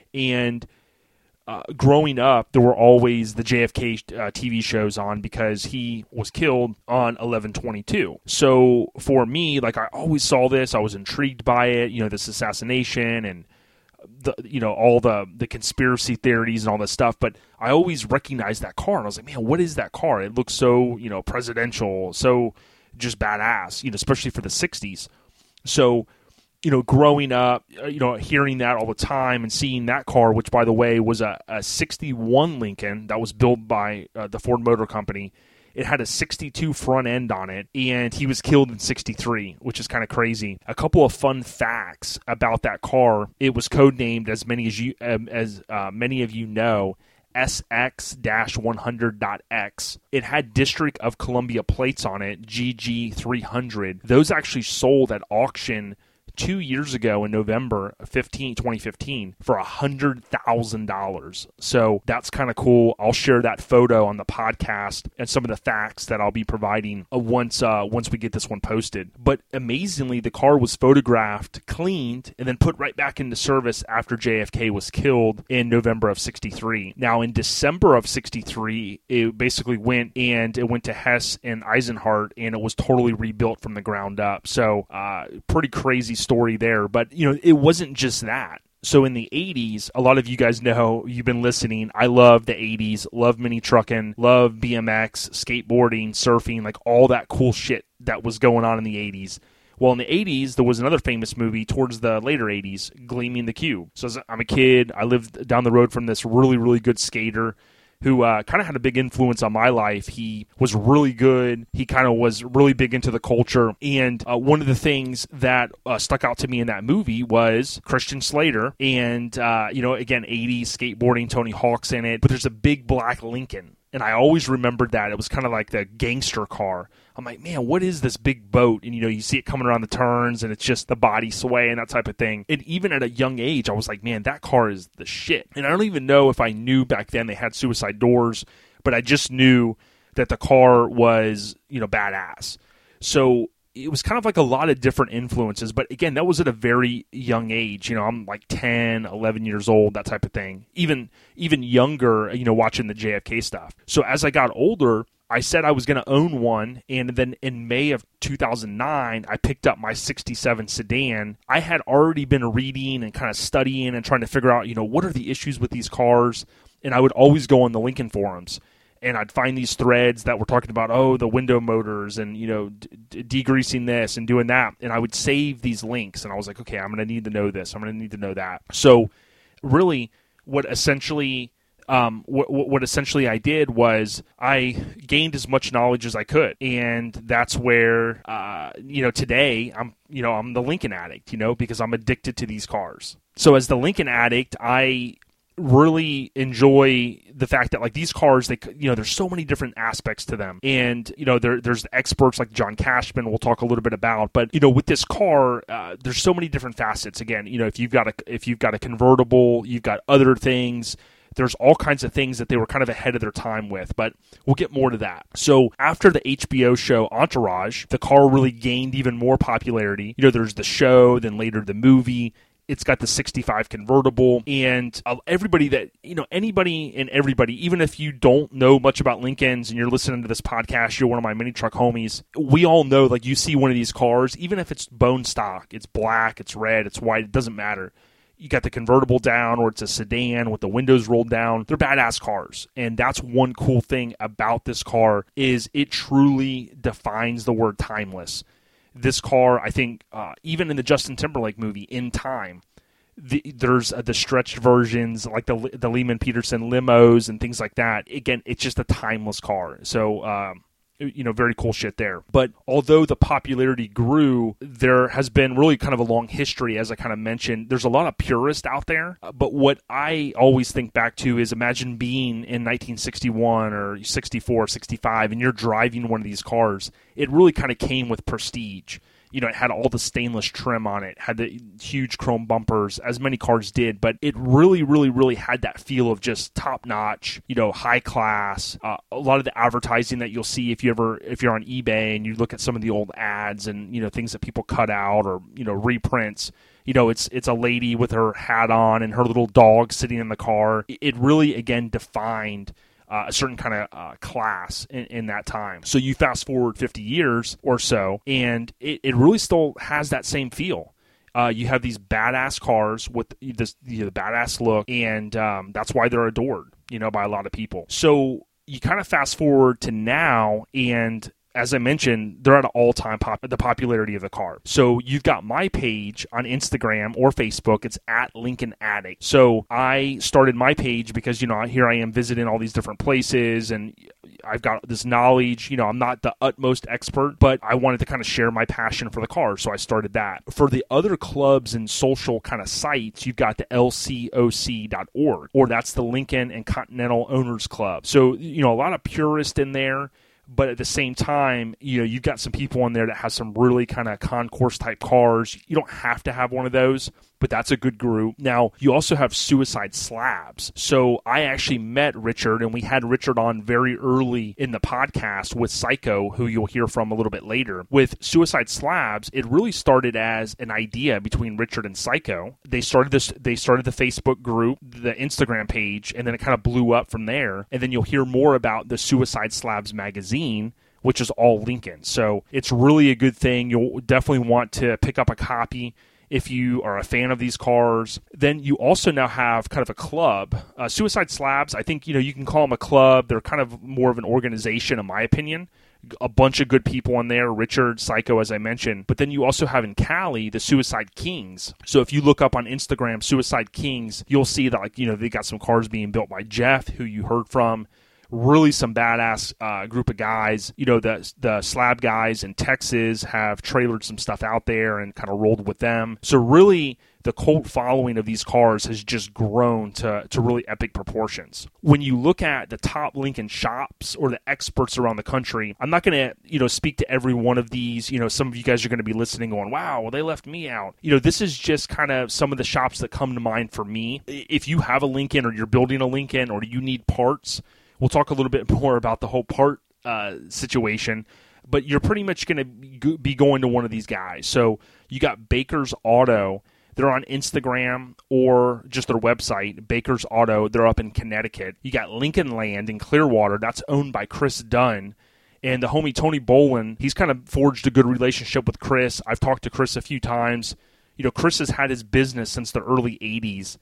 And Uh, growing up, there were always the J F K uh, T V shows on because he was killed on eleven twenty-two. So for me, like, I always saw this. I was intrigued by it, you know, this assassination and the, you know, all the, the conspiracy theories and all this stuff. But I always recognized that car, and I was like, man, what is that car? It looks so, you know, presidential, so just badass, you know, especially for the sixties. So, you know, growing up, you know, hearing that all the time and seeing that car, which, by the way, was a, a sixty-one Lincoln that was built by uh, the Ford Motor Company. It had a sixty-two front end on it, and he was killed in sixty-three, which is kind of crazy. A couple of fun facts about that car: it was codenamed, as many as you um, as uh, many of you know, S X one hundred X. It had District of Columbia plates on it, G G three hundred. Those actually sold at auction two years ago in November fifteenth, twenty fifteen for one hundred thousand dollars. So that's kind of cool. I'll share that photo on the podcast and some of the facts that I'll be providing once uh, once we get this one posted. But amazingly, the car was photographed, cleaned, and then put right back into service after J F K was killed in November of sixty-three. Now, in December of sixty-three, it basically went and it went to Hess and Eisenhart, and it was totally rebuilt from the ground up. So uh, pretty crazy story there. But, you know, it wasn't just that. So in the eighties, a lot of you guys know, you've been listening, I love the eighties, love mini trucking, love B M X, skateboarding, surfing, like all that cool shit that was going on in the eighties. Well, in the eighties, there was another famous movie towards the later eighties, Gleaming the Cube. So as I'm a kid, I lived down the road from this really, really good skater who uh, kind of had a big influence on my life. He was really good. He kind of was really big into the culture. And uh, one of the things that uh, stuck out to me in that movie was Christian Slater. And, uh, you know, again, eighties skateboarding, Tony Hawk's in it. But there's a big black Lincoln. And I always remembered that. It was kind of like the gangster car. I'm like, man, what is this big boat? And, you know, you see it coming around the turns, and it's just the body sway and that type of thing. And even at a young age, I was like, man, that car is the shit. And I don't even know if I knew back then they had suicide doors, but I just knew that the car was, you know, badass. So it was kind of like a lot of different influences. But again, that was at a very young age. You know, I'm like ten, eleven years old, that type of thing. Even even younger, you know, watching the J F K stuff. So as I got older, I said I was going to own one, and then in May of two thousand nine, I picked up my sixty-seven sedan. I had already been reading and kind of studying and trying to figure out, you know, what are the issues with these cars, and I would always go on the Lincoln forums, and I'd find these threads that were talking about, oh, the window motors and, you know, d- degreasing this and doing that, and I would save these links, and I was like, okay, I'm going to need to know this. I'm going to need to know that. So really what essentially um, what, what essentially I did was I gained as much knowledge as I could, and that's where uh, you know today I'm you know I'm the Lincoln addict, you know, because I'm addicted to these cars. So as the Lincoln addict, I really enjoy the fact that like these cars, they you know there's so many different aspects to them, and you know there there's the experts like John Cashman we'll talk a little bit about, but you know with this car uh, there's so many different facets. Again, you know if you've got a if you've got a convertible, you've got other things. There's all kinds of things that they were kind of ahead of their time with, but we'll get more to that. So after the H B O show Entourage, the car really gained even more popularity. You know, there's the show, then later the movie. It's got the sixty-five convertible, and uh, everybody that, you know, anybody and everybody, even if you don't know much about Lincolns and you're listening to this podcast, you're one of my mini truck homies, we all know, like, you see one of these cars, even if it's bone stock, it's black, it's red, it's white, it doesn't matter. You got the convertible down, or it's a sedan with the windows rolled down. They're badass cars, and that's one cool thing about this car is it truly defines the word timeless. This car, I think, uh, even in the Justin Timberlake movie, In Time, the, there's uh, the stretched versions, like the the Lehman Peterson limos and things like that. Again, it's just a timeless car. So, um, you know, very cool shit there. But although the popularity grew, there has been really kind of a long history, as I kind of mentioned. There's a lot of purists out there. But what I always think back to is imagine being in nineteen sixty-one or sixty-four, sixty-five, and you're driving one of these cars. It really kind of came with prestige. You know, it had all the stainless trim on it, had the huge chrome bumpers, as many cars did, but it really, really, really had that feel of just top-notch, you know, high class. Uh, a lot of the advertising that you'll see if you ever, if you're on eBay and you look at some of the old ads and, you know, things that people cut out or, you know, reprints, you know, it's it's a lady with her hat on and her little dog sitting in the car. It really, again, defined Uh, a certain kind of uh, class in, in that time. So you fast forward fifty years or so, and it, it really still has that same feel. Uh, you have these badass cars with this you know, the badass look, and um, that's why they're adored, you know, by a lot of people. So you kind of fast forward to now, and as I mentioned, they're at an all-time pop, the popularity of the car. So you've got my page on Instagram or Facebook. It's at Lincoln Addict. So I started my page because, you know, here I am visiting all these different places, and I've got this knowledge. You know, I'm not the utmost expert, but I wanted to kind of share my passion for the car, so I started that. For the other clubs and social kind of sites, you've got the L C O C dot org, or that's the Lincoln and Continental Owners Club. So, you know, a lot of purists in there. But at the same time, you know, you've got some people on there that have some really kind of concourse type cars. You don't have to have one of those, but that's a good group. Now, you also have Suicide Slabs. So I actually met Richard, and we had Richard on very early in the podcast with Psycho, who you'll hear from a little bit later. With Suicide Slabs, it really started as an idea between Richard and Psycho. They started this. They started the Facebook group, the Instagram page, and then it kind of blew up from there. And then you'll hear more about the Suicide Slabs magazine, which is all Lincoln. So it's really a good thing. You'll definitely want to pick up a copy if you are a fan of these cars. Then you also now have kind of a club. Uh, Suicide Slabs, I think, you know, you can call them a club. They're kind of more of an organization, in my opinion. A bunch of good people on there, Richard, Psycho, as I mentioned. But then you also have in Cali, the Suicide Kings. So if you look up on Instagram, Suicide Kings, you'll see that, like, you know, they got some cars being built by Jeff, who you heard from. Really some badass uh, group of guys. You know, the the slab guys in Texas have trailered some stuff out there and kind of rolled with them. So really, the cult following of these cars has just grown to, to really epic proportions. When you look at the top Lincoln shops or the experts around the country, I'm not going to, you know, speak to every one of these. You know, some of you guys are going to be listening going, wow, well, they left me out. You know, this is just kind of some of the shops that come to mind for me. If you have a Lincoln or you're building a Lincoln or you need parts, we'll talk a little bit more about the whole part uh, situation, but you're pretty much going to be going to one of these guys. So you got Baker's Auto. They're on Instagram or just their website, Baker's Auto. They're up in Connecticut. You got Lincoln Land in Clearwater. That's owned by Chris Dunn. And the homie Tony Bolin, he's kind of forged a good relationship with Chris. I've talked to Chris a few times. You know, Chris has had his business since the early eighties.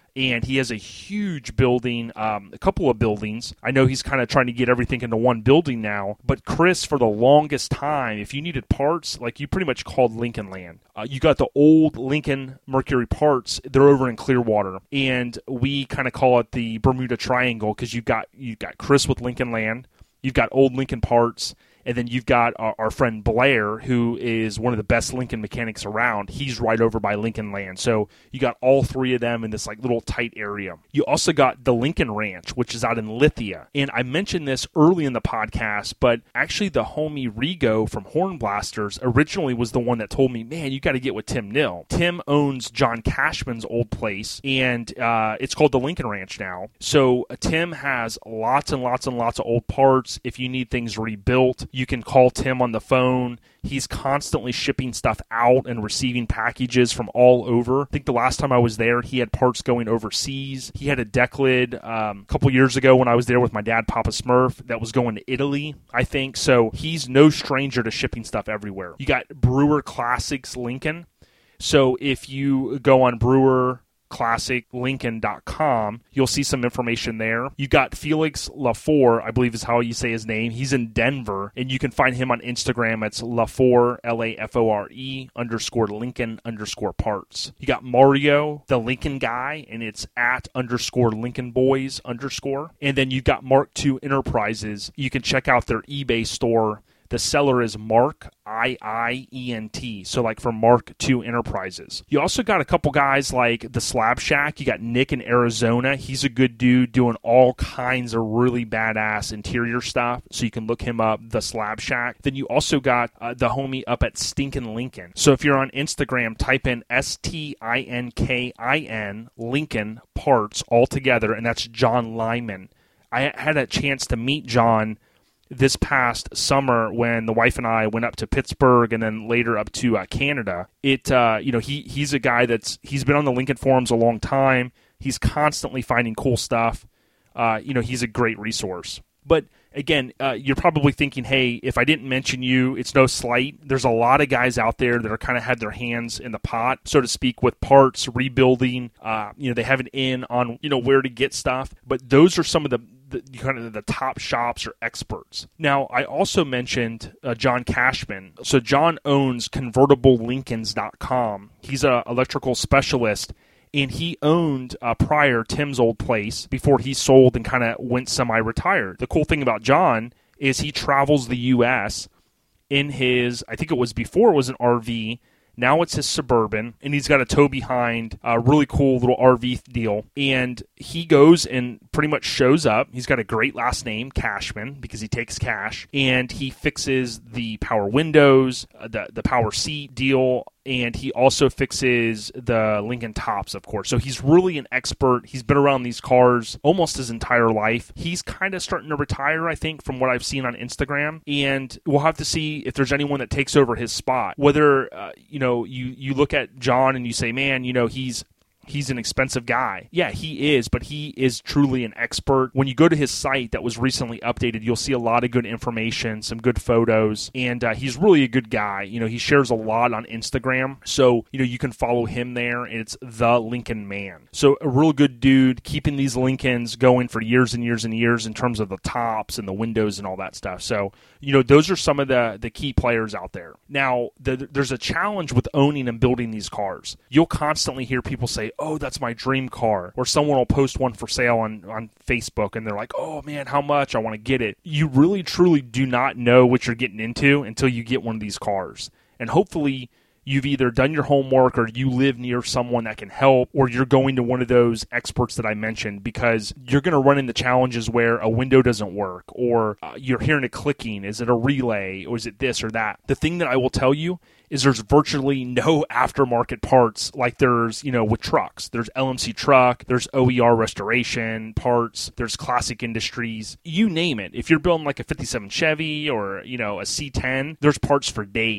and he has a huge building, um, a couple of buildings. I know he's kind of trying to get everything into one building now, but Chris, for the longest time, if you needed parts, like you pretty much called Lincoln Land. Uh, you got the old Lincoln Mercury parts, they're over in Clearwater, and we kind of call it the Bermuda Triangle because you've got, you've got Chris with Lincoln Land, you've got old Lincoln parts, and then you've got our, our friend Blair, who is one of the best Lincoln mechanics around. He's right over by Lincoln Land. So you got all three of them in this like little tight area. You also got the Lincoln Ranch, which is out in Lithia. And I mentioned this early in the podcast, but actually the homie Rigo from Horn Blasters originally was the one that told me, man, you got to get with Tim Nill. Tim owns John Cashman's old place, and uh, it's called the Lincoln Ranch now. So uh, Tim has lots and lots and lots of old parts. If you need things rebuilt, you can call Tim on the phone. He's constantly shipping stuff out and receiving packages from all over. I think the last time I was there, he had parts going overseas. He had a deck lid um, a couple years ago when I was there with my dad, Papa Smurf, that was going to Italy, I think. So he's no stranger to shipping stuff everywhere. You got Brewer Classics Lincoln. So if you go on Brewer classic lincoln dot com, you'll see some information there. You got Felix Lafour, I believe is how you say his name. He's in Denver, and you can find him on Instagram. It's Lafour, L A F O R E, underscore Lincoln, underscore parts. You got Mario, the Lincoln guy, and it's at underscore Lincoln Boys, underscore. And then you've got Mark two Enterprises. You can check out their eBay store. The seller is Mark, I I E N T, so like for Mark two Enterprises. You also got a couple guys like the Slab Shack. You got Nick in Arizona. He's a good dude doing all kinds of really badass interior stuff, so you can look him up, the Slab Shack. Then you also got uh, the homie up at Stinkin' Lincoln. So if you're on Instagram, type in S T I N K I N, Lincoln Parts, all together, and that's John Lyman. I had a chance to meet John this past summer when the wife and I went up to Pittsburgh and then later up to uh, Canada. It, uh, you know, he he's a guy that's, he's been on the Lincoln forums a long time. He's constantly finding cool stuff. Uh, you know, he's a great resource. But again, uh, you're probably thinking, hey, if I didn't mention you, it's no slight. There's a lot of guys out there that are kind of had their hands in the pot, so to speak, with parts, rebuilding. Uh, you know, they have an in on, you know, where to get stuff. But those are some of the The, kind of the top shops or experts. Now, I also mentioned uh, John Cashman. So John owns convertible lincolns dot com. He's an electrical specialist, and he owned uh, prior Tim's old place before he sold and kind of went semi-retired. The cool thing about John is he travels the U S in his, I think it was before it was an R V, now it's his Suburban, and he's got a tow behind, a really cool little R V deal. And he goes and pretty much shows up. He's got a great last name, Cashman, because he takes cash. And he fixes the power windows, uh, the, the power seat deal, and he also fixes the Lincoln tops, of course. So he's really an expert. He's been around these cars almost his entire life. He's kind of starting to retire, I think, from what I've seen on Instagram. And we'll have to see if there's anyone that takes over his spot. Whether, uh, you know, you, you look at John and you say, man, you know, he's he's an expensive guy. Yeah, he is, but he is truly an expert. When you go to his site that was recently updated, you'll see a lot of good information, some good photos, and uh, he's really a good guy. You know, he shares a lot on Instagram, so, you know, you can follow him there, and it's The Lincoln Man. So a real good dude, keeping these Lincolns going for years and years and years in terms of the tops and the windows and all that stuff. So, you know, those are some of the, the key players out there. Now, the, there's a challenge with owning and building these cars. You'll constantly hear people say, oh, that's my dream car. Or someone will post one for sale on, on Facebook, and they're like, oh, man, how much? I want to get it. You really, truly do not know what you're getting into until you get one of these cars. And hopefully you've either done your homework or you live near someone that can help, or you're going to one of those experts that I mentioned, because you're going to run into challenges where a window doesn't work, or uh, you're hearing it clicking. Is it a relay, or is it this or that? The thing that I will tell you is there's virtually no aftermarket parts like there's, you know, with trucks. There's L M C Truck, there's O E R Restoration parts, there's Classic Industries, you name it. If you're building like a fifty-seven Chevy or, you know, a C ten, there's parts for days.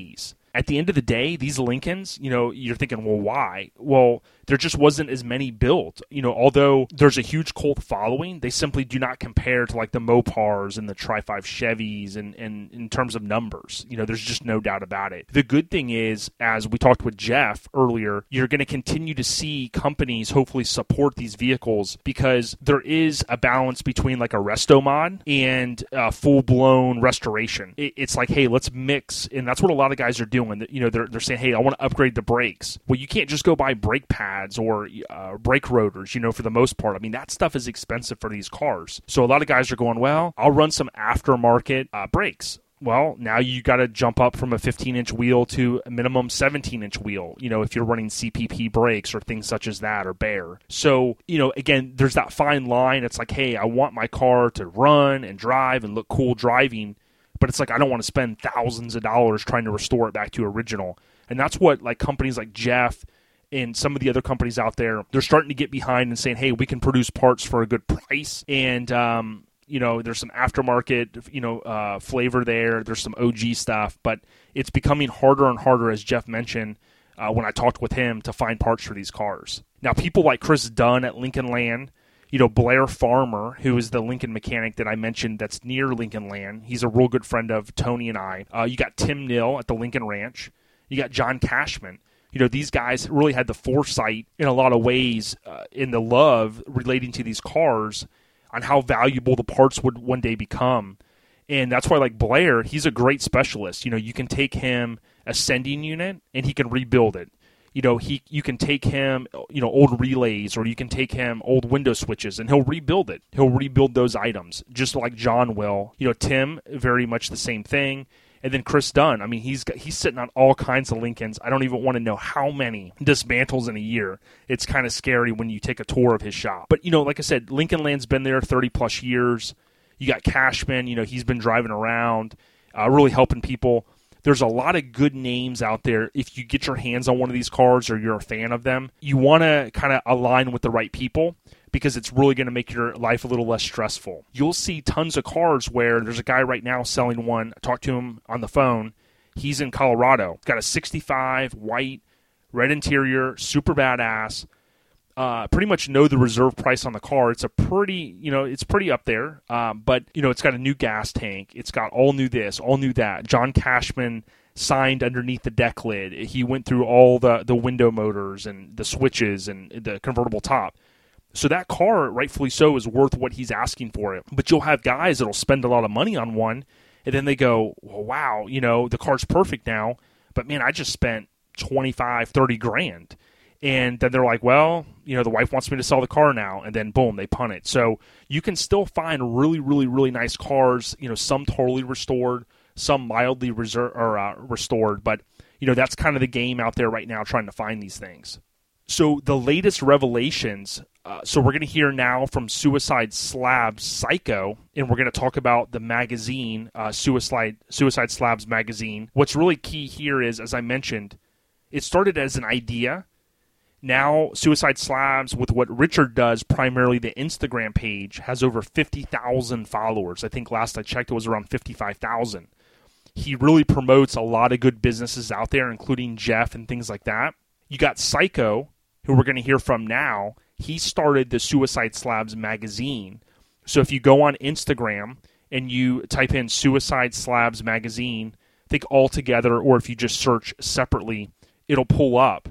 At the end of the day, these Lincolns, you know, you're thinking, well, why? Well, there just wasn't as many built. You know, although there's a huge cult following, they simply do not compare to like the Mopars and the Tri five Chevys and, and in terms of numbers. You know, there's just no doubt about it. The good thing is, as we talked with Jeff earlier, you're going to continue to see companies hopefully support these vehicles because there is a balance between like a resto mod and uh, full-blown restoration. It, it's like, hey, let's mix, and that's what a lot of guys are doing. You know, they're, they're saying, hey, I want to upgrade the brakes. Well, you can't just go buy brake pads or uh, brake rotors, you know, for the most part. I mean, that stuff is expensive for these cars. So a lot of guys are going, well, I'll run some aftermarket uh, brakes. Well, now you got to jump up from a fifteen-inch wheel to a minimum seventeen-inch wheel, you know, if you're running C P P brakes or things such as that or Baer. So, you know, again, there's that fine line. It's like, hey, I want my car to run and drive and look cool driving, but it's like I don't want to spend thousands of dollars trying to restore it back to original. And that's what like companies like Jeff and some of the other companies out there, they're starting to get behind and saying, hey, we can produce parts for a good price. And, um, you know, there's some aftermarket, you know, uh, flavor there. There's some O G stuff, but it's becoming harder and harder, as Jeff mentioned, uh, when I talked with him, to find parts for these cars. Now, people like Chris Dunn at Lincoln Land, you know, Blair Farmer, who is the Lincoln mechanic that I mentioned that's near Lincoln Land. He's a real good friend of Tony and I. Uh, you got Tim Nill at the Lincoln Ranch. You got John Cashman. You know, these guys really had the foresight in a lot of ways uh, in the love relating to these cars on how valuable the parts would one day become. And that's why, like Blair, he's a great specialist. You know, you can take him a sending unit and he can rebuild it. You know, he you can take him, you know, old relays, or you can take him old window switches and he'll rebuild it. He'll rebuild those items just like John will. You know, Tim, very much the same thing. And then Chris Dunn, I mean, he's got, he's sitting on all kinds of Lincolns. I don't even want to know how many dismantles in a year. It's kind of scary when you take a tour of his shop. But, you know, like I said, Lincoln Land's been there thirty-plus years. You got Cashman, you know, he's been driving around, uh, really helping people. There's a lot of good names out there. If you get your hands on one of these cars or you're a fan of them, you want to kind of align with the right people, because it's really going to make your life a little less stressful. You'll see tons of cars where there's a guy right now selling one. I talked to him on the phone. He's in Colorado. Got a sixty-five, white, red interior, super badass. Uh, pretty much know the reserve price on the car. It's a pretty, you know, it's pretty up there. Um, but, you know, it's got a new gas tank. It's got all new this, all new that. John Cashman signed underneath the deck lid. He went through all the, the window motors and the switches and the convertible top. So that car, rightfully so, is worth what he's asking for it. But you'll have guys that'll spend a lot of money on one, and then they go, well, wow, you know, the car's perfect now, but man, I just spent twenty-five, thirty grand. And then they're like, well, you know, the wife wants me to sell the car now, and then boom, they punt it. So you can still find really, really, really nice cars, you know, some totally restored, some mildly reser- or, uh, restored, but, you know, that's kind of the game out there right now, trying to find these things. So the latest revelations, uh, so we're going to hear now from Suicide Slabs Psycho, and we're going to talk about the magazine, uh, Suicide Suicide Slabs magazine. What's really key here is, as I mentioned, it started as an idea. Now Suicide Slabs, with what Richard does, primarily the Instagram page, has over fifty thousand followers. I think last I checked it was around fifty-five thousand. He really promotes a lot of good businesses out there, including Jeff and things like that. You got Psycho, who we're going to hear from now. He started the Suicide Slabs magazine. So if you go on Instagram and you type in Suicide Slabs magazine, I think all together, or if you just search separately, it'll pull up.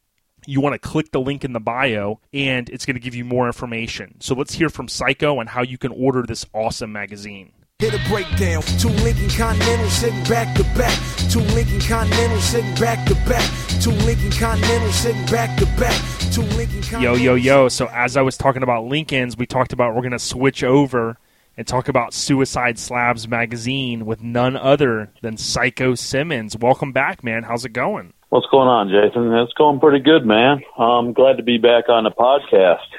You want to click the link in the bio, and it's going to give you more information. So let's hear from Psycho on how you can order this awesome magazine. Hit a breakdown. Two Lincoln Continentals sitting back to back. Two Lincoln Continentals sitting back to back. Two Lincoln Continentals sitting back to back. Two Lincoln Continentals. Yo, yo, yo. So as I was talking about Lincolns, we talked about we're going to switch over and talk about Suicide Slabs magazine with none other than Psycho Simmons. Welcome back, man. How's it going? What's going on, Jason? It's going pretty good, man. I'm glad to be back on the podcast.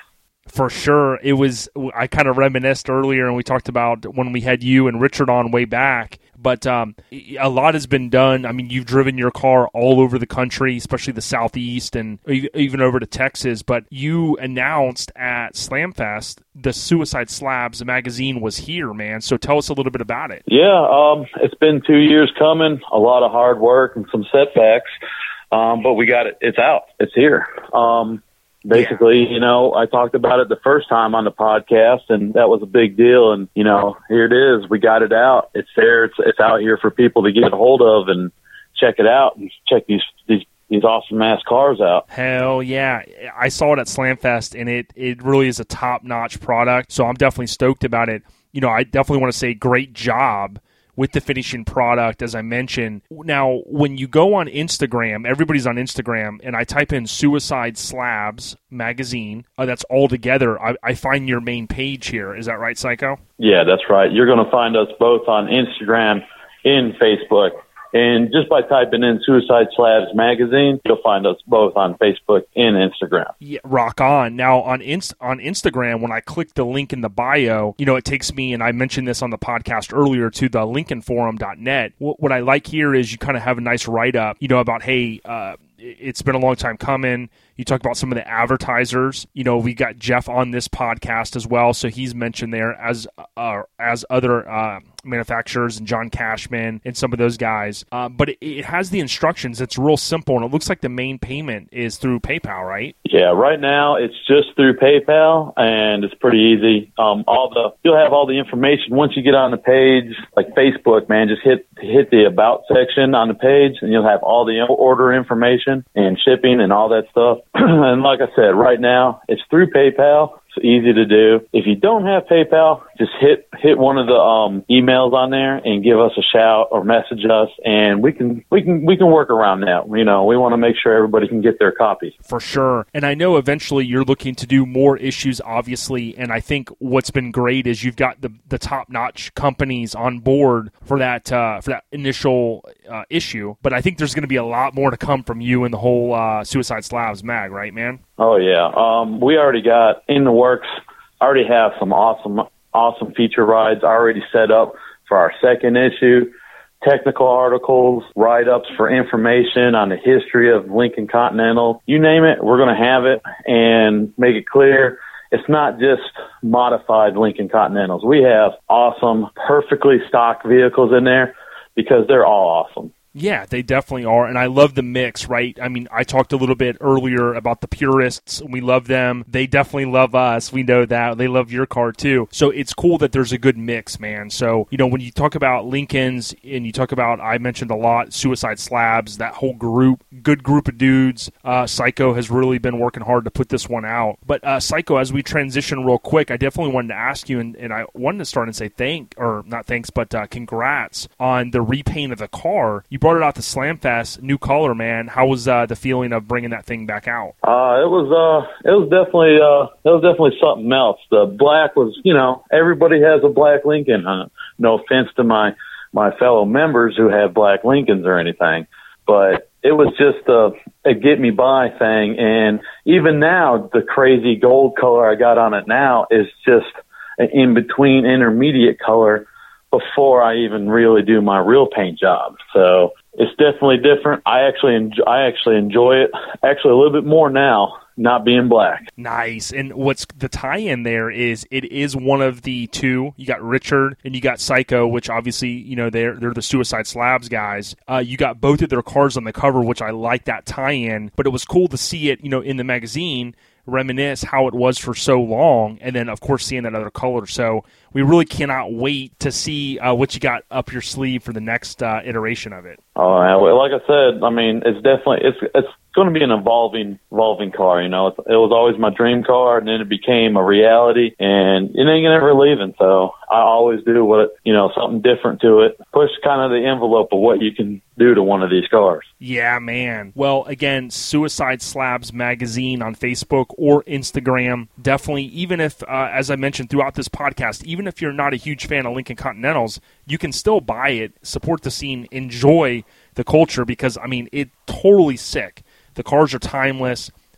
For sure. It was, I kind of reminisced earlier, and we talked about when we had you and Richard on way back, but um, a lot has been done. I mean, you've driven your car all over the country, especially the Southeast and even over to Texas, but you announced at SlamFest the Suicide Slabs magazine was here, man. So tell us a little bit about it. Yeah, um, it's been two years coming, a lot of hard work and some setbacks, um, but we got it. It's out. It's here. Um Basically, you know, I talked about it the first time on the podcast, and that was a big deal. And, you know, here it is. We got it out. It's there. It's it's out here for people to get a hold of and check it out and check these these these awesome-ass cars out. Hell yeah. I saw it at SlamFest, and it, it really is a top-notch product, so I'm definitely stoked about it. You know, I definitely want to say great job with the finishing product, as I mentioned. Now, when you go on Instagram, everybody's on Instagram, and I type in Suicide Slabs magazine, uh, that's all together, I, I find your main page here. Is that right, Psycho? Yeah, that's right. You're going to find us both on Instagram and Facebook. And just by typing in Suicide Slabs magazine, you'll find us both on Facebook and Instagram. Yeah, rock on. Now, on Inst- on Instagram, when I click the link in the bio, you know, it takes me, and I mentioned this on the podcast earlier, to the lincoln forum dot net. What, what I like here is you kind of have a nice write-up, you know, about, hey, uh, it's been a long time coming. You talk about some of the advertisers. You know, we got Jeff on this podcast as well, so he's mentioned there, as uh, as other uh, manufacturers, and John Cashman and some of those guys. Uh, but it, it has the instructions. It's real simple, and it looks like the main payment is through PayPal, right? Yeah, right now it's just through PayPal, and it's pretty easy. Um, all the you'll have all the information once you get on the page, like Facebook, man. Just hit hit the About section on the page, and you'll have all the order information and shipping and all that stuff. And like I said, right now it's through PayPal. It's easy to do. If you don't have PayPal, just hit hit one of the um, emails on there and give us a shout or message us, and we can we can we can work around that. You know, we want to make sure everybody can get their copy. For sure. And I know eventually you're looking to do more issues, obviously. And I think what's been great is you've got the the top notch companies on board for that uh, for that initial uh, issue. But I think there's going to be a lot more to come from you and the whole uh, Suicide Slabs mag, right, man? Oh yeah. Um, we already got in the works. I already have some awesome, awesome feature rides already set up for our second issue, technical articles, write-ups for information on the history of Lincoln Continental. You name it, we're going to have it and make it clear. It's not just modified Lincoln Continentals. We have awesome, perfectly stocked vehicles in there because they're all awesome. Yeah, they definitely are, and I love the mix, right? I mean, I talked a little bit earlier about the purists. We love them. They definitely love us. We know that. They love your car, too. So it's cool that there's a good mix, man. So, you know, when you talk about Lincolns and you talk about, I mentioned a lot, Suicide Slabs, that whole group, good group of dudes. Uh, Psycho has really been working hard to put this one out. But, uh, Psycho, as we transition real quick, I definitely wanted to ask you, and, and I wanted to start and say thank, or not thanks, but uh, congrats on the repaint of the car. You brought it out to SlamFest, new color, man. How was uh, the feeling of bringing that thing back out? Uh, it was uh, it was definitely uh, it was definitely something else. The black was, you know, everybody has a black Lincoln. Uh, no offense to my my fellow members who have black Lincolns or anything, but it was just a, a get me by thing. And even now, the crazy gold color I got on it now is just an in between intermediate color before I even really do my real paint job. So it's definitely different. I actually enjoy, I actually enjoy it actually a little bit more now, not being black. Nice. And what's the tie-in there is it is one of the two. You got Richard and you got Psycho, which obviously, you know, they're they're the Suicide Slabs guys. Uh, you got both of their cars on the cover, which I like that tie-in. But it was cool to see it, you know, in the magazine, reminisce how it was for so long, and then of course seeing that other color. So we really cannot wait to see uh, what you got up your sleeve for the next uh, iteration of it. Oh, yeah. Well, like I said, I mean, it's definitely it's it's going to be an evolving evolving car. You know, it's, it was always my dream car, and then it became a reality, and it ain't never leaving. So I always do what you know, something different to it, push kind of the envelope of what you can do to one of these cars. Yeah, man. Well, again, Suicide Slabs magazine on Facebook or Instagram. Definitely, even if, uh, as I mentioned throughout this podcast, even if you're not a huge fan of Lincoln Continentals, you can still buy it, support the scene, enjoy the culture, because, I mean, it's totally sick. The cars are timeless.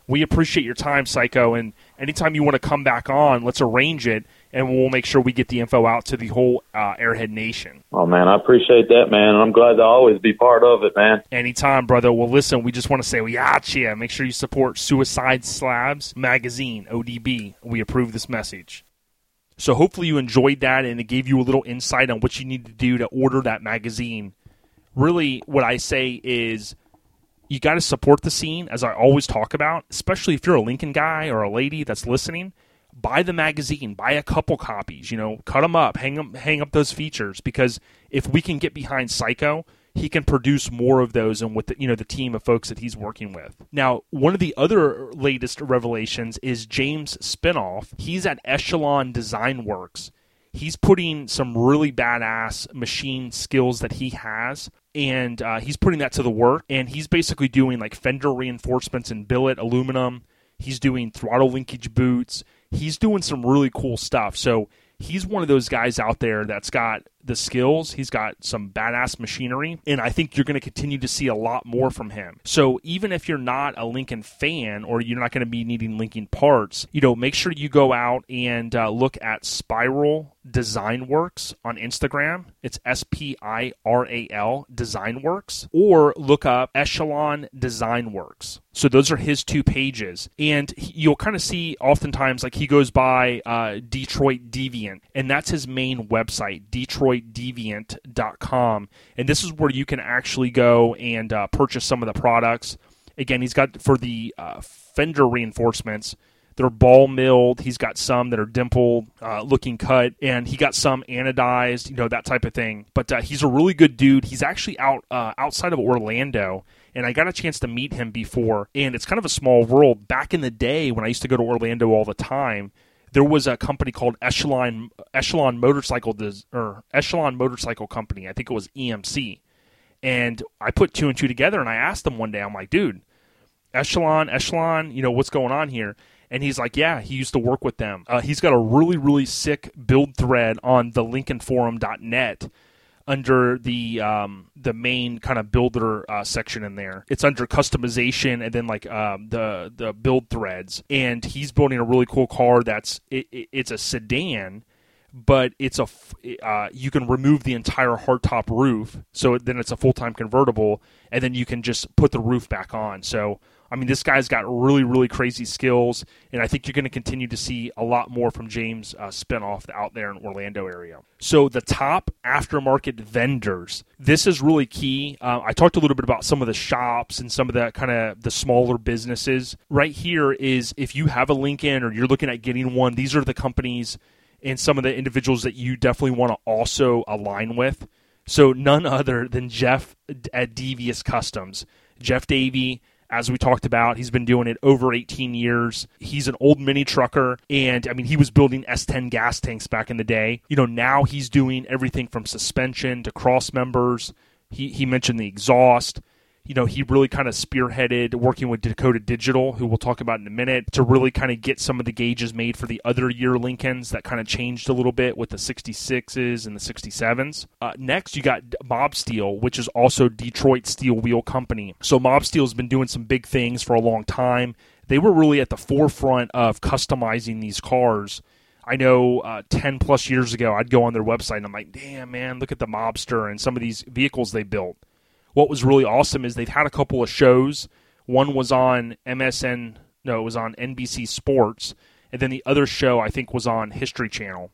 We appreciate your time, Psycho, and anytime you want to come back on, let's arrange it, and we'll make sure we get the info out to the whole uh, Airhead Nation. Oh, man, I appreciate that, man, and I'm glad to always be part of it, man. Anytime, brother. Well, listen, we just want to say we got you. Make sure you support Suicide Slabs Magazine, O D B. We approve this message. So hopefully you enjoyed that, and it gave you a little insight on what you need to do to order that magazine. Really, what I say is you got to support the scene, as I always talk about, especially if you're a Lincoln guy or a lady that's listening. Buy the magazine, buy a couple copies, you know, cut them up, hang them, hang up those features, because if we can get behind Psycho, he can produce more of those and with the, you know, the team of folks that he's working with. Now, one of the other latest revelations is James Spinoff. He's at Echelon Design Works. He's putting some really badass machine skills that he has, and uh, he's putting that to the work, and he's basically doing like fender reinforcements in billet aluminum. He's doing throttle linkage boots. He's doing some really cool stuff. So he's one of those guys out there that's got the skills. He's got some badass machinery, and I think you're going to continue to see a lot more from him. So even if you're not a Lincoln fan or you're not going to be needing Lincoln parts, you know, make sure you go out and uh, look at Spiral Design Works on Instagram. It's S P I R A L Design Works, or look up Echelon Design Works. So those are his two pages, and you'll kind of see oftentimes like he goes by uh, Detroit Deviant, and that's his main website, Detroit Deviant dot com, and this is where you can actually go and uh, purchase some of the products. Again, he's got for the uh, fender reinforcements, they're ball milled. He's got some that are dimpled, uh, looking cut, and he got some anodized, you know, that type of thing. But uh, he's a really good dude. He's actually out uh, outside of Orlando, and I got a chance to meet him before, and it's kind of a small world. Back in the day when I used to go to Orlando all the time, there was a company called Echelon Echelon Motorcycle or Echelon Motorcycle Company. I think it was E M C. And I put two and two together, and I asked him one day, I'm like, dude, Echelon, Echelon, you know, what's going on here? And he's like, yeah, he used to work with them. Uh, he's got a really, really sick build thread on the lincoln forum dot net under the um, the main kind of builder uh, section in there. It's under customization and then like um, the the build threads. And he's building a really cool car that's it, it, it's a sedan, but it's a uh, you can remove the entire hardtop roof, so then it's a full-time convertible, and then you can just put the roof back on. So I mean, this guy's got really, really crazy skills, and I think you're going to continue to see a lot more from James uh, Spinoff out there in Orlando area. So the top aftermarket vendors, this is really key. Uh, I talked a little bit about some of the shops and some of the kind of the smaller businesses. Right here is if you have a Lincoln or you're looking at getting one, these are the companies and some of the individuals that you definitely want to also align with. So none other than Jeff at Devious Customs. Jeff Davey, as we talked about, he's been doing it over eighteen years. He's an old mini trucker, and I mean, he was building S ten gas tanks back in the day. You know, now he's doing everything from suspension to cross members. He he mentioned the exhaust. You know, he really kind of spearheaded working with Dakota Digital, who we'll talk about in a minute, to really kind of get some of the gauges made for the other year Lincolns that kind of changed a little bit with the sixty-sixes and the sixty-sevens. Uh, next, you got Mob Steel, which is also Detroit Steel Wheel Company. So Mob Steel has been doing some big things for a long time. They were really at the forefront of customizing these cars. I know uh, ten plus years ago, I'd go on their website and I'm like, damn, man, look at the Mobster and some of these vehicles they built. What was really awesome is they've had a couple of shows. One was on M S N, no, it was on N B C Sports, and then the other show I think was on History Channel.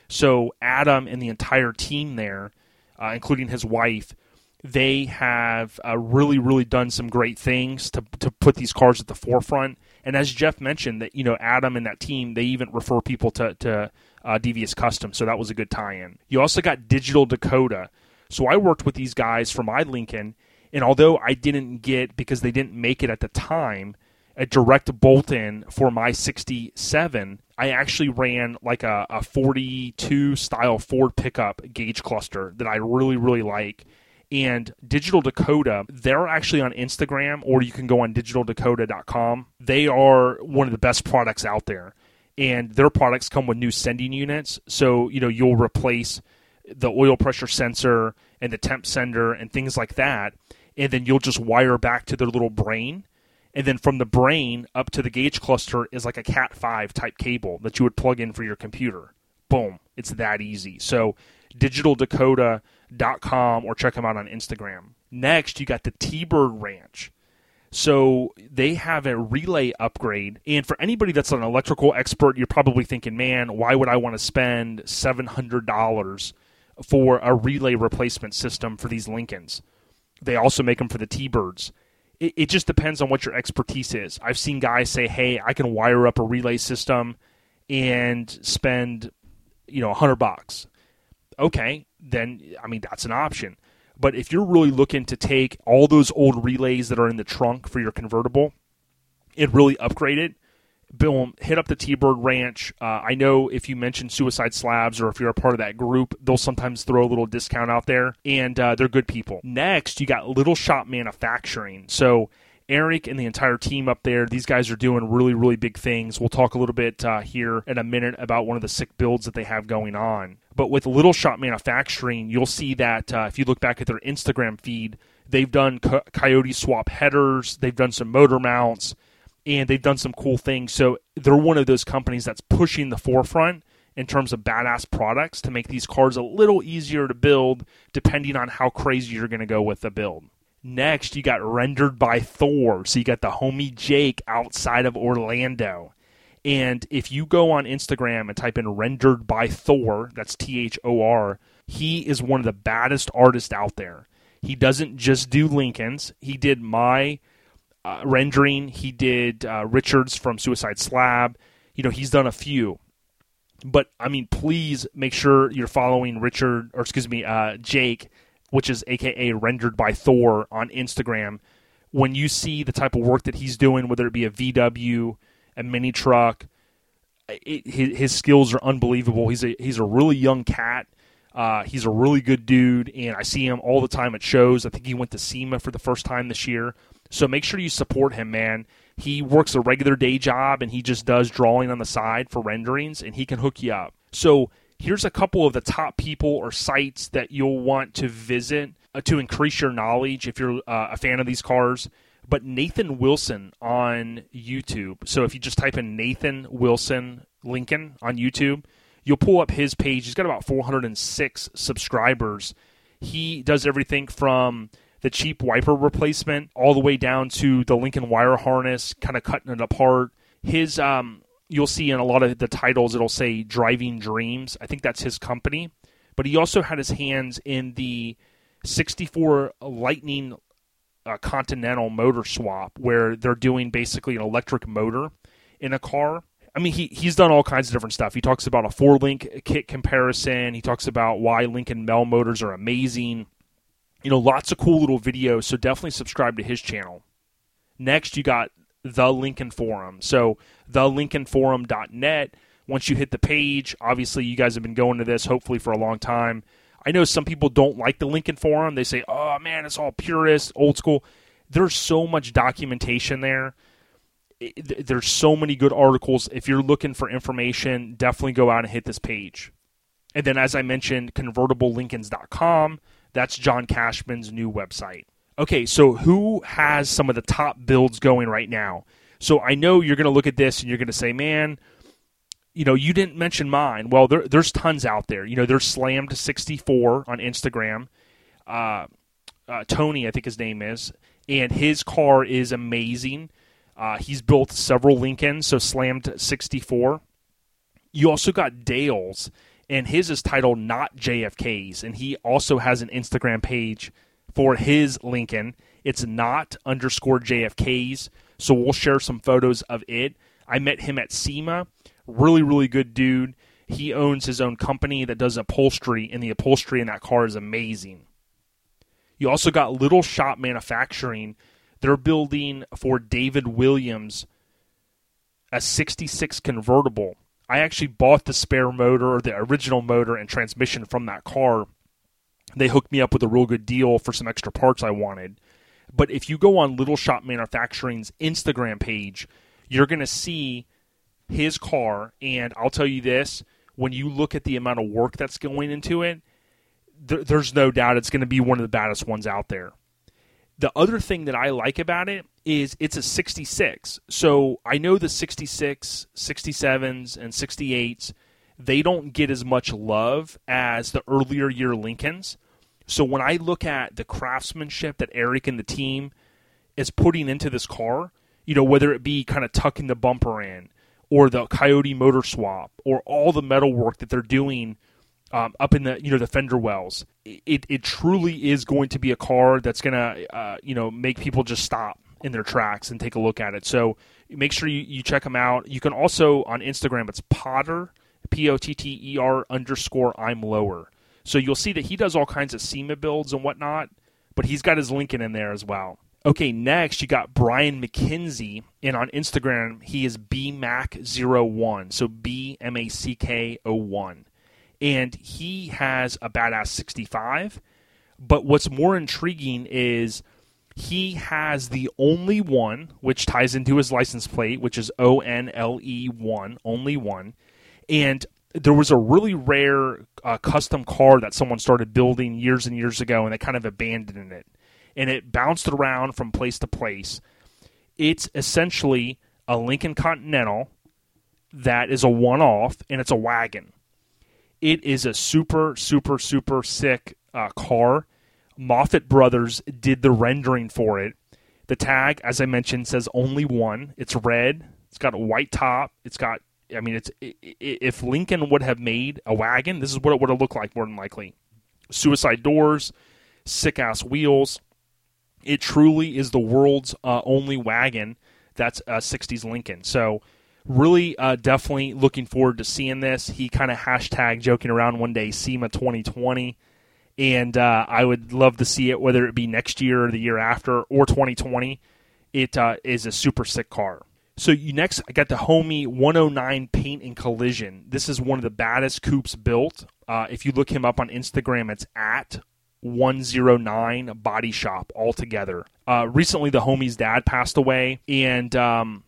So Adam and the entire team there, uh, including his wife, they have uh, really, really done some great things to to put these cars at the forefront. And as Jeff mentioned, that you know Adam and that team, they even refer people to to uh, Devious Custom, so that was a good tie-in. You also got Digital Dakota. So I worked with these guys for my Lincoln, and although I didn't get, because they didn't make it at the time, a direct bolt-in for my sixty-seven, I actually ran like a, a forty-two style Ford pickup gauge cluster that I really, really like. And Digital Dakota, they're actually on Instagram, or you can go on digital dakota dot com. They are one of the best products out there, and their products come with new sending units, so you know you'll replace the oil pressure sensor and the temp sender and things like that, and then you'll just wire back to their little brain, And then from the brain up to the gauge cluster is like a cat five type cable that you would plug in for your computer. Boom. It's that easy. So digital dakota dot com or check them out on Instagram. Next, you got the T-Bird Ranch. So they have a relay upgrade. And for anybody that's an electrical expert, you're probably thinking, man, why would I want to spend seven hundred dollars for a relay replacement system for these Lincolns? They also make them for the T-Birds. It, it just depends on what your expertise is. I've seen guys say, hey, I can wire up a relay system and spend, you know, a hundred bucks. Okay, then, I mean, that's an option. But if you're really looking to take all those old relays that are in the trunk for your convertible and really upgrade it, boom, hit up the T-Bird Ranch. Uh, I know if you mention Suicide Slabs or if you're a part of that group, they'll sometimes throw a little discount out there, and uh, they're good people. Next, you got Little Shop Manufacturing. So Eric and the entire team up there, these guys are doing really, really big things. We'll talk a little bit uh, here in a minute about one of the sick builds that they have going on. But with Little Shop Manufacturing, you'll see that uh, if you look back at their Instagram feed, they've done co- Coyote swap headers, they've done some motor mounts, and they've done some cool things. So they're one of those companies that's pushing the forefront in terms of badass products to make these cars a little easier to build depending on how crazy you're going to go with the build. Next, you got Rendered by Thor. So you got the homie Jake outside of Orlando. And if you go on Instagram and type in Rendered by Thor, that's T H O R, he is one of the baddest artists out there. He doesn't just do Lincolns. He did my uh, rendering. He did uh, Richard's from Suicide Slab. You know, he's done a few. But, I mean, please make sure you're following Richard, or excuse me, uh, Jake, which is a k a. Rendered by Thor on Instagram. When you see the type of work that he's doing, whether it be a V W, a mini truck, it, his, his skills are unbelievable. He's a he's a really young cat. Uh, he's a really good dude, and I see him all the time at shows. I think he went to SEMA for the first time this year. So make sure you support him, man. He works a regular day job, and he just does drawing on the side for renderings, and he can hook you up. So here's a couple of the top people or sites that you'll want to visit uh, to increase your knowledge if you're uh, a fan of these cars. But Nathan Wilson on YouTube. So if you just type in Nathan Wilson Lincoln on YouTube, you'll pull up his page. He's got about four hundred six subscribers. He does everything from the cheap wiper replacement all the way down to the Lincoln wire harness, kind of cutting it apart. His, um, you'll see in a lot of the titles, it'll say Driving Dreams. I think that's his company. But he also had his hands in the sixty-four Lightning uh, Continental motor swap, where they're doing basically an electric motor in a car. I mean, he he's done all kinds of different stuff. He talks about a four-link kit comparison. He talks about why Lincoln Mel motors are amazing. You know, lots of cool little videos, so definitely subscribe to his channel. Next, you got The Lincoln Forum. So, the lincoln forum dot net. Once you hit the page, obviously you guys have been going to this hopefully for a long time. I know some people don't like the Lincoln Forum. They say, oh, man, it's all purist, old school. There's so much documentation there. It, there's so many good articles. If you're looking for information, definitely go out and hit this page. And then, as I mentioned, convertible lincolns dot com. That's John Cashman's new website. Okay, so who has some of the top builds going right now? So I know you're going to look at this and you're going to say, man, you know, you didn't mention mine. Well, there, there's tons out there. You know, there's Slammed sixty-four on Instagram. Uh, uh, Tony, I think his name is. And his car is amazing. Uh, he's built several Lincolns, so Slammed sixty-four. You also got Dale's, and his is titled Not J F K's, and he also has an Instagram page for his Lincoln. It's not underscore J F K's, so we'll share some photos of it. I met him at SEMA. Really, really good dude. He owns his own company that does upholstery, and the upholstery in that car is amazing. You also got Little Shop Manufacturing. They're building for David Williams a sixty-six convertible. I actually bought the spare motor, or the original motor and transmission from that car. They hooked me up with a real good deal for some extra parts I wanted. But if you go on Little Shop Manufacturing's Instagram page, you're going to see his car, and I'll tell you this, when you look at the amount of work that's going into it, there, there's no doubt it's going to be one of the baddest ones out there. The other thing that I like about it is it's a sixty-six. So I know the sixty-six, sixty-sevens, and sixty-eights, they don't get as much love as the earlier year Lincolns. So when I look at the craftsmanship that Eric and the team is putting into this car, you know, whether it be kind of tucking the bumper in or the Coyote motor swap or all the metal work that they're doing um, up in the, you know, the fender wells, it, it truly is going to be a car that's going to, uh, you know, make people just stop in their tracks and take a look at it. So make sure you, you check them out. You can also, on Instagram, it's Potter, P O T T E R underscore I'm lower. So you'll see that he does all kinds of SEMA builds and whatnot, but he's got his Lincoln in there as well. Okay, next you got Brian McKenzie, and on Instagram he is B Mac zero one, so B M A C K zero one. And he has a badass sixty-five, but what's more intriguing is he has the only one, which ties into his license plate, which is O N L E one, only one, and there was a really rare uh, custom car that someone started building years and years ago, and they kind of abandoned it. And it bounced around from place to place. It's essentially a Lincoln Continental that is a one-off, and it's a wagon. It is a super, super, super sick uh, car. Moffett Brothers did the rendering for it. The tag, as I mentioned, says only one. It's red. It's got a white top. It's got I mean, it's if Lincoln would have made a wagon, this is what it would have looked like more than likely. Suicide doors, sick-ass wheels. It truly is the world's uh, only wagon that's a sixties Lincoln. So really uh, definitely looking forward to seeing this. He kind of hashtag joking around one day, SEMA twenty twenty. And uh, I would love to see it, whether it be next year or the year after or twenty twenty. It uh, is a super sick car. So you next, I got the Homie one oh nine Paint and Collision. This is one of the baddest coupes built. Uh, if you look him up on Instagram, it's at one oh nine Body Shop altogether. Uh, recently, the Homie's dad passed away, and um,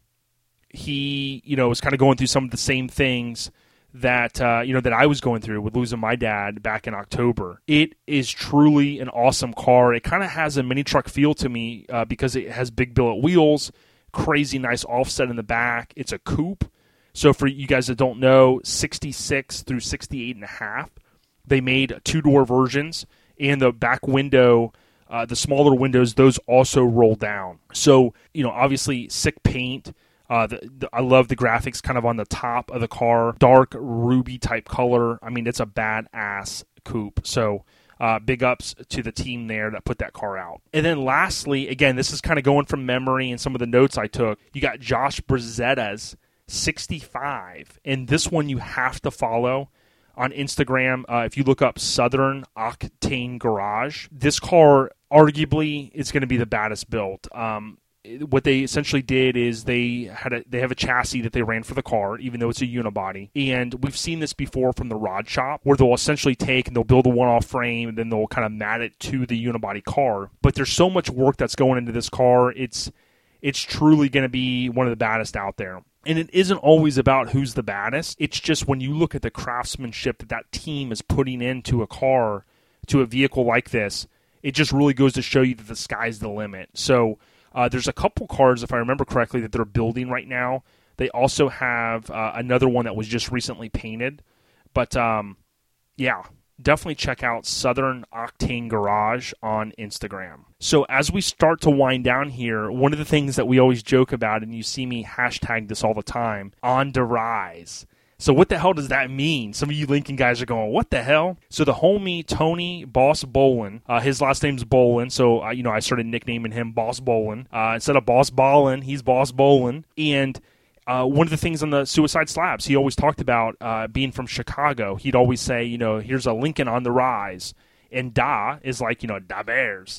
he, you know, was kind of going through some of the same things that uh, you know that I was going through with losing my dad back in October. It is truly an awesome car. It kind of has a mini truck feel to me uh, because it has big billet wheels. Crazy nice offset in the back. It's a coupe. So for you guys that don't know, sixty-six through sixty-eight and a half, they made two-door versions, and the back window, uh, the smaller windows, those also roll down. So, you know, obviously sick paint. Uh, the, the, I love the graphics kind of on the top of the car. Dark ruby type color. I mean, it's a badass coupe. So Uh, big ups to the team there that put that car out. And then lastly, again, this is kind of going from memory and some of the notes I took. You got Josh Brazetta's sixty-five. And this one you have to follow on Instagram. Uh, if you look up Southern Octane Garage, this car arguably is going to be the baddest built. Um, what they essentially did is they had a they have a chassis that they ran for the car, even though it's a unibody. And we've seen this before from the Rod Shop, where they'll essentially take and they'll build a one-off frame, and then they'll kind of mat it to the unibody car. But there's so much work that's going into this car. It's it's truly going to be one of the baddest out there. And it isn't always about who's the baddest. It's just when you look at the craftsmanship that that team is putting into a car, to a vehicle like this, it just really goes to show you that the sky's the limit. So Uh, there's a couple cars, if I remember correctly, that they're building right now. They also have uh, another one that was just recently painted. But, um, yeah, definitely check out Southern Octane Garage on Instagram. So as we start to wind down here, one of the things that we always joke about, and you see me hashtag this all the time, on the rise. So what the hell does that mean? Some of you Lincoln guys are going, what the hell? So the homie, Tony Boss Bolin, uh, his last name's Bolin, so uh, you know I started nicknaming him Boss Bolin. Uh, instead of Boss Ballin, he's Boss Bolin. And uh, one of the things on the Suicide Slabs, he always talked about uh, being from Chicago. He'd always say, you know, here's a Lincoln on the rise. And da is like, you know, da bears.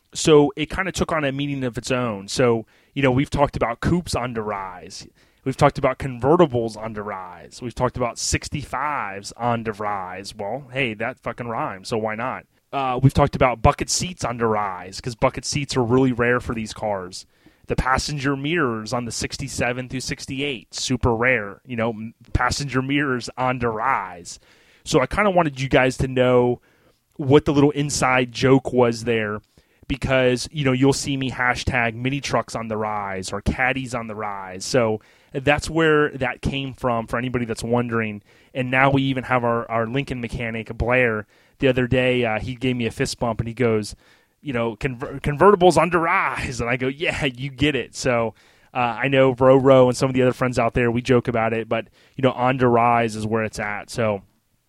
So it kind of took on a meaning of its own. So, you know, we've talked about coupes on the rise. We've talked about convertibles on the rise. We've talked about sixty-fives on the rise. Well, hey, that fucking rhymes, so why not? Uh, we've talked about bucket seats on the rise, because bucket seats are really rare for these cars. The passenger mirrors on the sixty-seven through sixty-eight, super rare. You know, passenger mirrors on the rise. So I kind of wanted you guys to know what the little inside joke was there because, you know, you'll see me hashtag mini trucks on the rise or caddies on the rise. So that's where that came from for anybody that's wondering. And now we even have our, our Lincoln mechanic, Blair. The other day, uh, he gave me a fist bump and he goes, you know, Conver- convertibles on the rise. And I go, yeah, you get it. So uh, I know Roro and some of the other friends out there, we joke about it, but, you know, on the rise is where it's at. So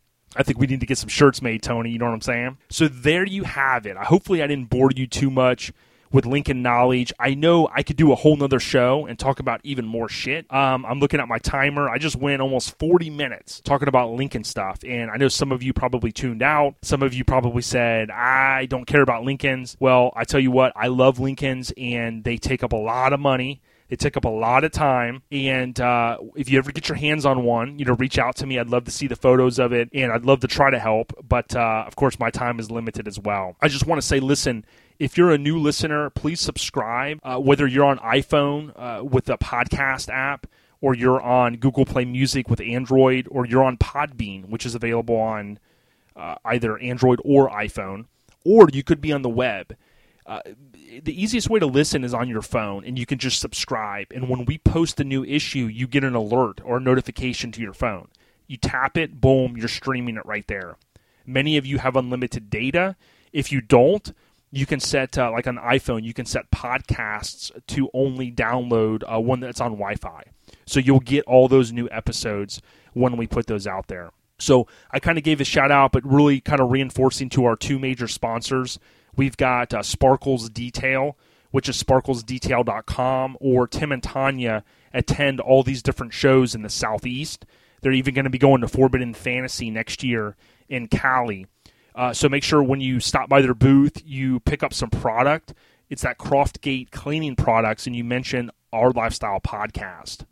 I think we need to get some shirts made, Tony. You know what I'm saying? So there you have it. Hopefully I didn't bore you too much with Lincoln knowledge. I know I could do a whole nother show and talk about even more shit. Um, I'm looking at my timer. I just went almost forty minutes talking about Lincoln stuff. And I know some of you probably tuned out. Some of you probably said, I don't care about Lincolns. Well, I tell you what, I love Lincolns, and they take up a lot of money. They take up a lot of time, and uh, if you ever get your hands on one, you know, reach out to me. I'd love to see the photos of it, and I'd love to try to help, but uh, of course my time is limited as well. I just want to say, listen, if you're a new listener, please subscribe, uh, whether you're on iPhone uh, with the podcast app, or you're on Google Play Music with Android, or you're on Podbean, which is available on uh, either Android or iPhone, or you could be on the web. Uh, the easiest way to listen is on your phone, and you can just subscribe. And when we post a new issue, you get an alert or a notification to your phone. You tap it, boom, you're streaming it right there. Many of you have unlimited data. If you don't, you can set, uh, like on iPhone, you can set podcasts to only download uh, one that's on Wi-Fi. So you'll get all those new episodes when we put those out there. So I kind of gave a shout out, but really kind of reinforcing to our two major sponsors. We've got uh, Sparkles Detail, which is sparkles detail dot com, or Tim and Tanya attend all these different shows in the Southeast. They're even going to be going to Forbidden Fantasy next year in Cali. Uh, so make sure when you stop by their booth, you pick up some product. It's that Croftgate cleaning products, and you mention Our Lifestyle Podcast.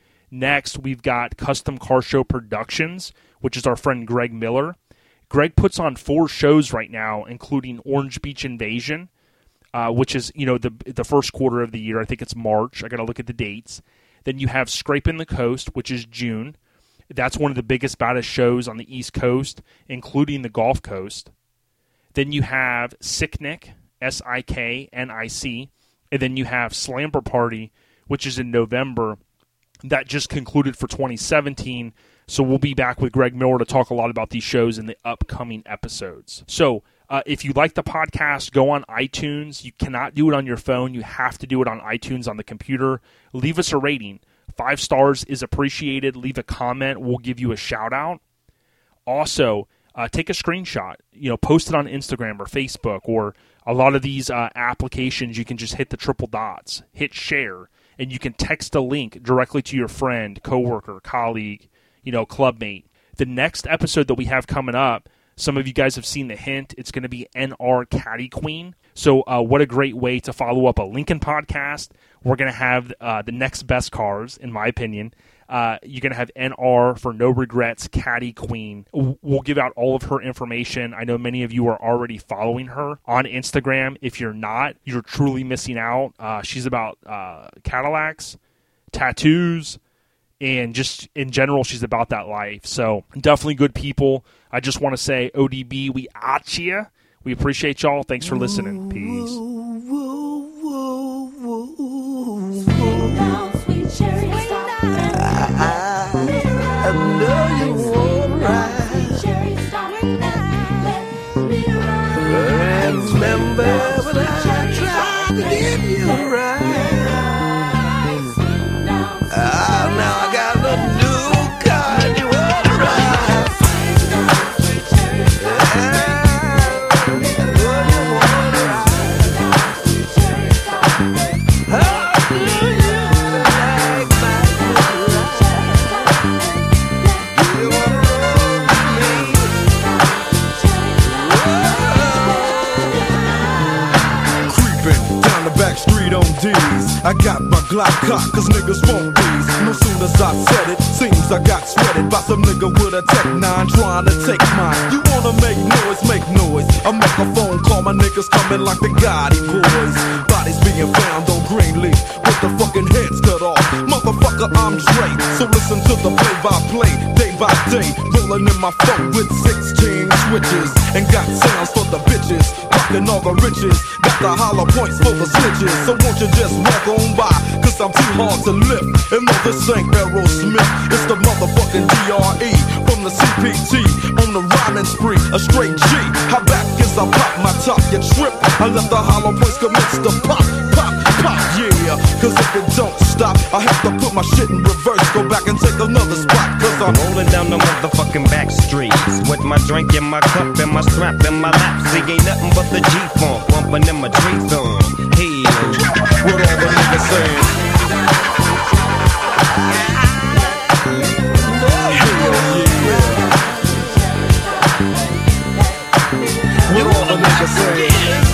Next, we've got Custom Car Show Productions, which is our friend Greg Miller. Greg puts on four shows right now, including Orange Beach Invasion, uh, which is, you know, the the first quarter of the year. I think it's March. I got to look at the dates. Then you have Scraping the Coast, which is June. That's one of the biggest, baddest shows on the East Coast, including the Gulf Coast. Then you have Sicknick, S I K N I C. And then you have Slamper Party, which is in November. That just concluded for twenty seventeen. So we'll be back with Greg Miller to talk a lot about these shows in the upcoming episodes. So uh, if you like the podcast, go on iTunes. You cannot do it on your phone. You have to do it on iTunes on the computer. Leave us a rating. Five stars is appreciated. Leave a comment. We'll give you a shout out. Also, uh, take a screenshot. You know, post it on Instagram or Facebook, or a lot of these uh, applications. You can just hit the triple dots, hit share, and you can text a link directly to your friend, coworker, colleague, you know, clubmate. The next episode that we have coming up, some of you guys have seen the hint. It's going to be N R Caddy Queen. So uh, what a great way to follow up a Lincoln podcast. We're going to have uh, the next best cars, in my opinion. Uh, you're going to have N R for No Regrets Caddy Queen. We'll give out all of her information. I know many of you are already following her on Instagram. If you're not, you're truly missing out. Uh, she's about uh, Cadillacs, tattoos, and just in general, she's about that life. So definitely good people. I just want to say, O D B, we at ya. We appreciate y'all. Thanks for listening. Peace. I know you won't ride. Remember when I tried to get you right. Ah, now I got a new car and you wanna ride. I know you wanna ride. I know you like my ride. Do you wanna roll with me? Creeping down the back street on D's. I got my Glock cocked cause niggas won't these. No soon as I said it, seems I got sweated by some nigga with a Tech nine trying to take mine. You wanna make noise, make noise. I make a phone call, my niggas coming like the Gotti boys. Bodies being found on Greenleaf with the fucking heads cut off. Motherfucker motherfucker, I'm Dre. So listen to the play-by-play, day by day. Rolling in my phone with sixteen switches. And got sounds for the bitches, rockin' all the riches. Got the hollow points for the snitches. So won't you just walk on by, cause I'm too hard to lift. And no, this ain't Aerosmith, it's the motherfucking D R E. From the C P T, on the rhyming spree, a straight G. How back as I pop my top, you trip. I let the hollow points commence to pop, pop, pop, yeah. Cause if it don't stop, I have to put my shit in reverse. Go back and take another spot, cause I'm rolling down the motherfucking back streets with my drink in my cup and my strap in my lap. See, ain't nothing but the G-funk bumping in my tree thumb. Hell, what all the niggas saying? What all the niggas saying?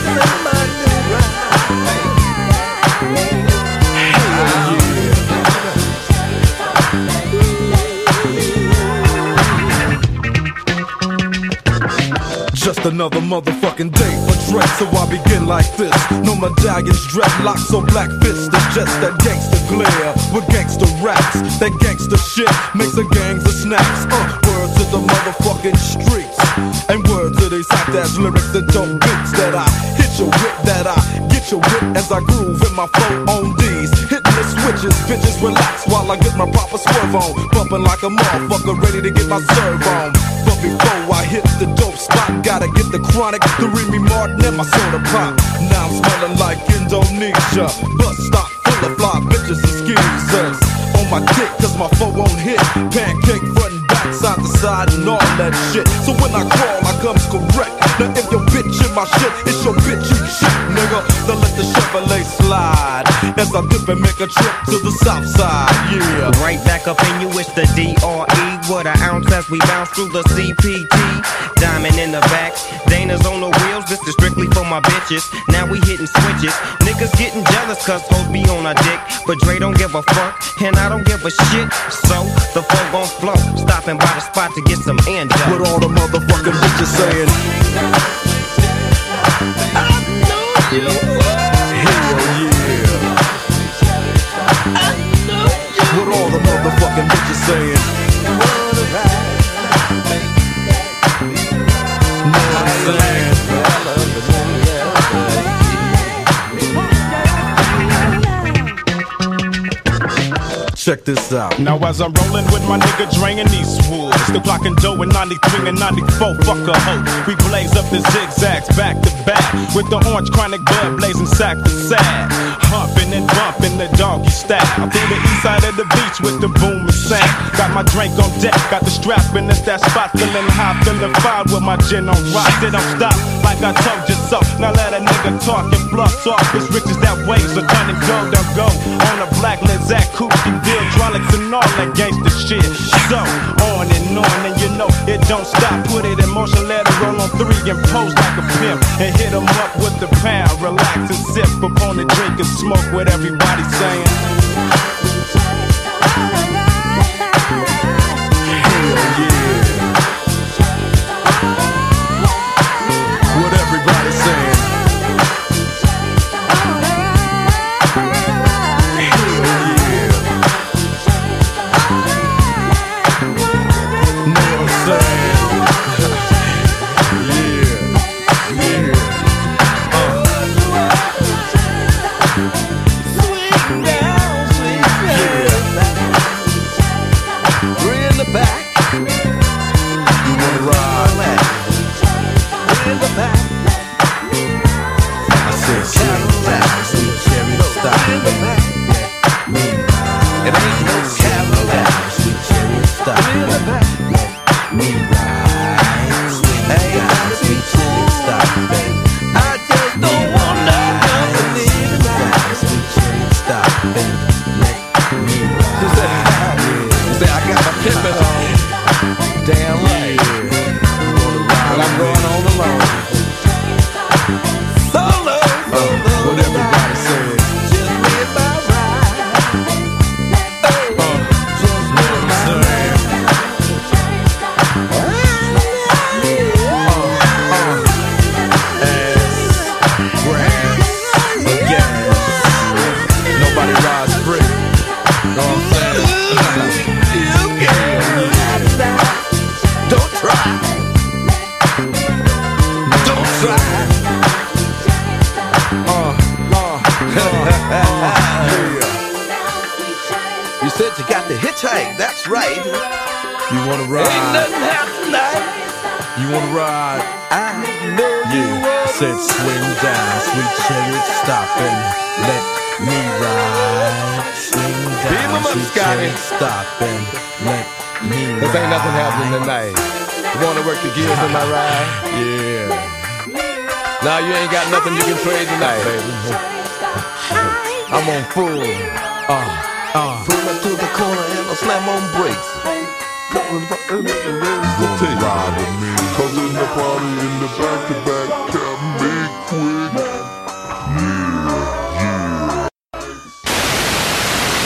Just another motherfucking day for Dre, so I begin like this. No medallions, dreadlocks, or black fists. It's just that gangster glare with gangster raps. That gangster shit makes the gangs of snaps. Uh, word to the motherfucking streets. And word to these hot ass lyrics that don't beats. That I hit your whip, that I get your whip as I groove in my phone on D's. Hitting the switches, bitches relax while I get my proper swerve on. Bumping like a motherfucker, ready to get my serve on. But before I hit the dope spot, gotta get the chronic, the Remy Martin and my soda pop. Now I'm smelling like Indonesia. Bus stop full of fly bitches and skeezers. On my dick, cause my foe won't hit. Pancake front and back, side to side and all that shit. So when I crawl, I comes correct. Now if your bitch in my shit, it's your bitch you shit, nigga. Then let the Chevrolet slide as I dip and make a trip to the south side, yeah. Right back up in you, it's the D R E. What an ounce as we bounce through the C P T. Diamond in the back, Dana's on the wheels. This is strictly for my bitches. Now we hitting switches. Niggas getting jealous cause hoes be on our dick. But Dre don't give a fuck, and I don't give a shit. So the phone gon' flow, stopping by the spot to get some end up. What all the motherfucking bitches saying? I know you would. Hell yeah. I know you. What all the motherfucking bitches saying? Know what I'm saying? Check this out. Now as I'm rolling with my nigga Dre and Eastwood, still clocking dough in ninety-three and ninety-four, fuck a hoe. We blaze up the zigzags back to back, with the orange chronic blood blazing sack to sack. Humping and bumping the doggy style, through the east side of the beach with the boom and sound. Got my drink on deck, got the strap in it's that spot, feeling high, feeling fine with my gin on rock. It don't stop, like I told you so. Now let a nigga talk and bluff off, this riches that way, so turn and go, don't go. On a black Lizak Coochie deal. Hydraulics and all that gangsta shit. So, on and on, and you know it don't stop. Put it in motion, let it roll on three and pose like a pimp. And hit 'em up with the pound. Relax and sip upon the drink and smoke what everybody's saying. Hell yeah. What everybody's saying. You said you got the hitchhike, that's right. You wanna ride? Ain't nothing happening tonight. You wanna ride? I know you Yeah, want I said swing down, sweet chariot, stop and let me ride. Swing Beat 'em down, up, sweet Scotty. chariot, stop and let me ride. Cause ain't nothing happening tonight. You wanna work the gears in my ride? Yeah. Now you ain't got nothing you can trade tonight, baby. I'm on full. Uh, uh. Pull up to the corner and I'll slam on brakes. Ride with me. Cause in the party in the back to back, tap me quick.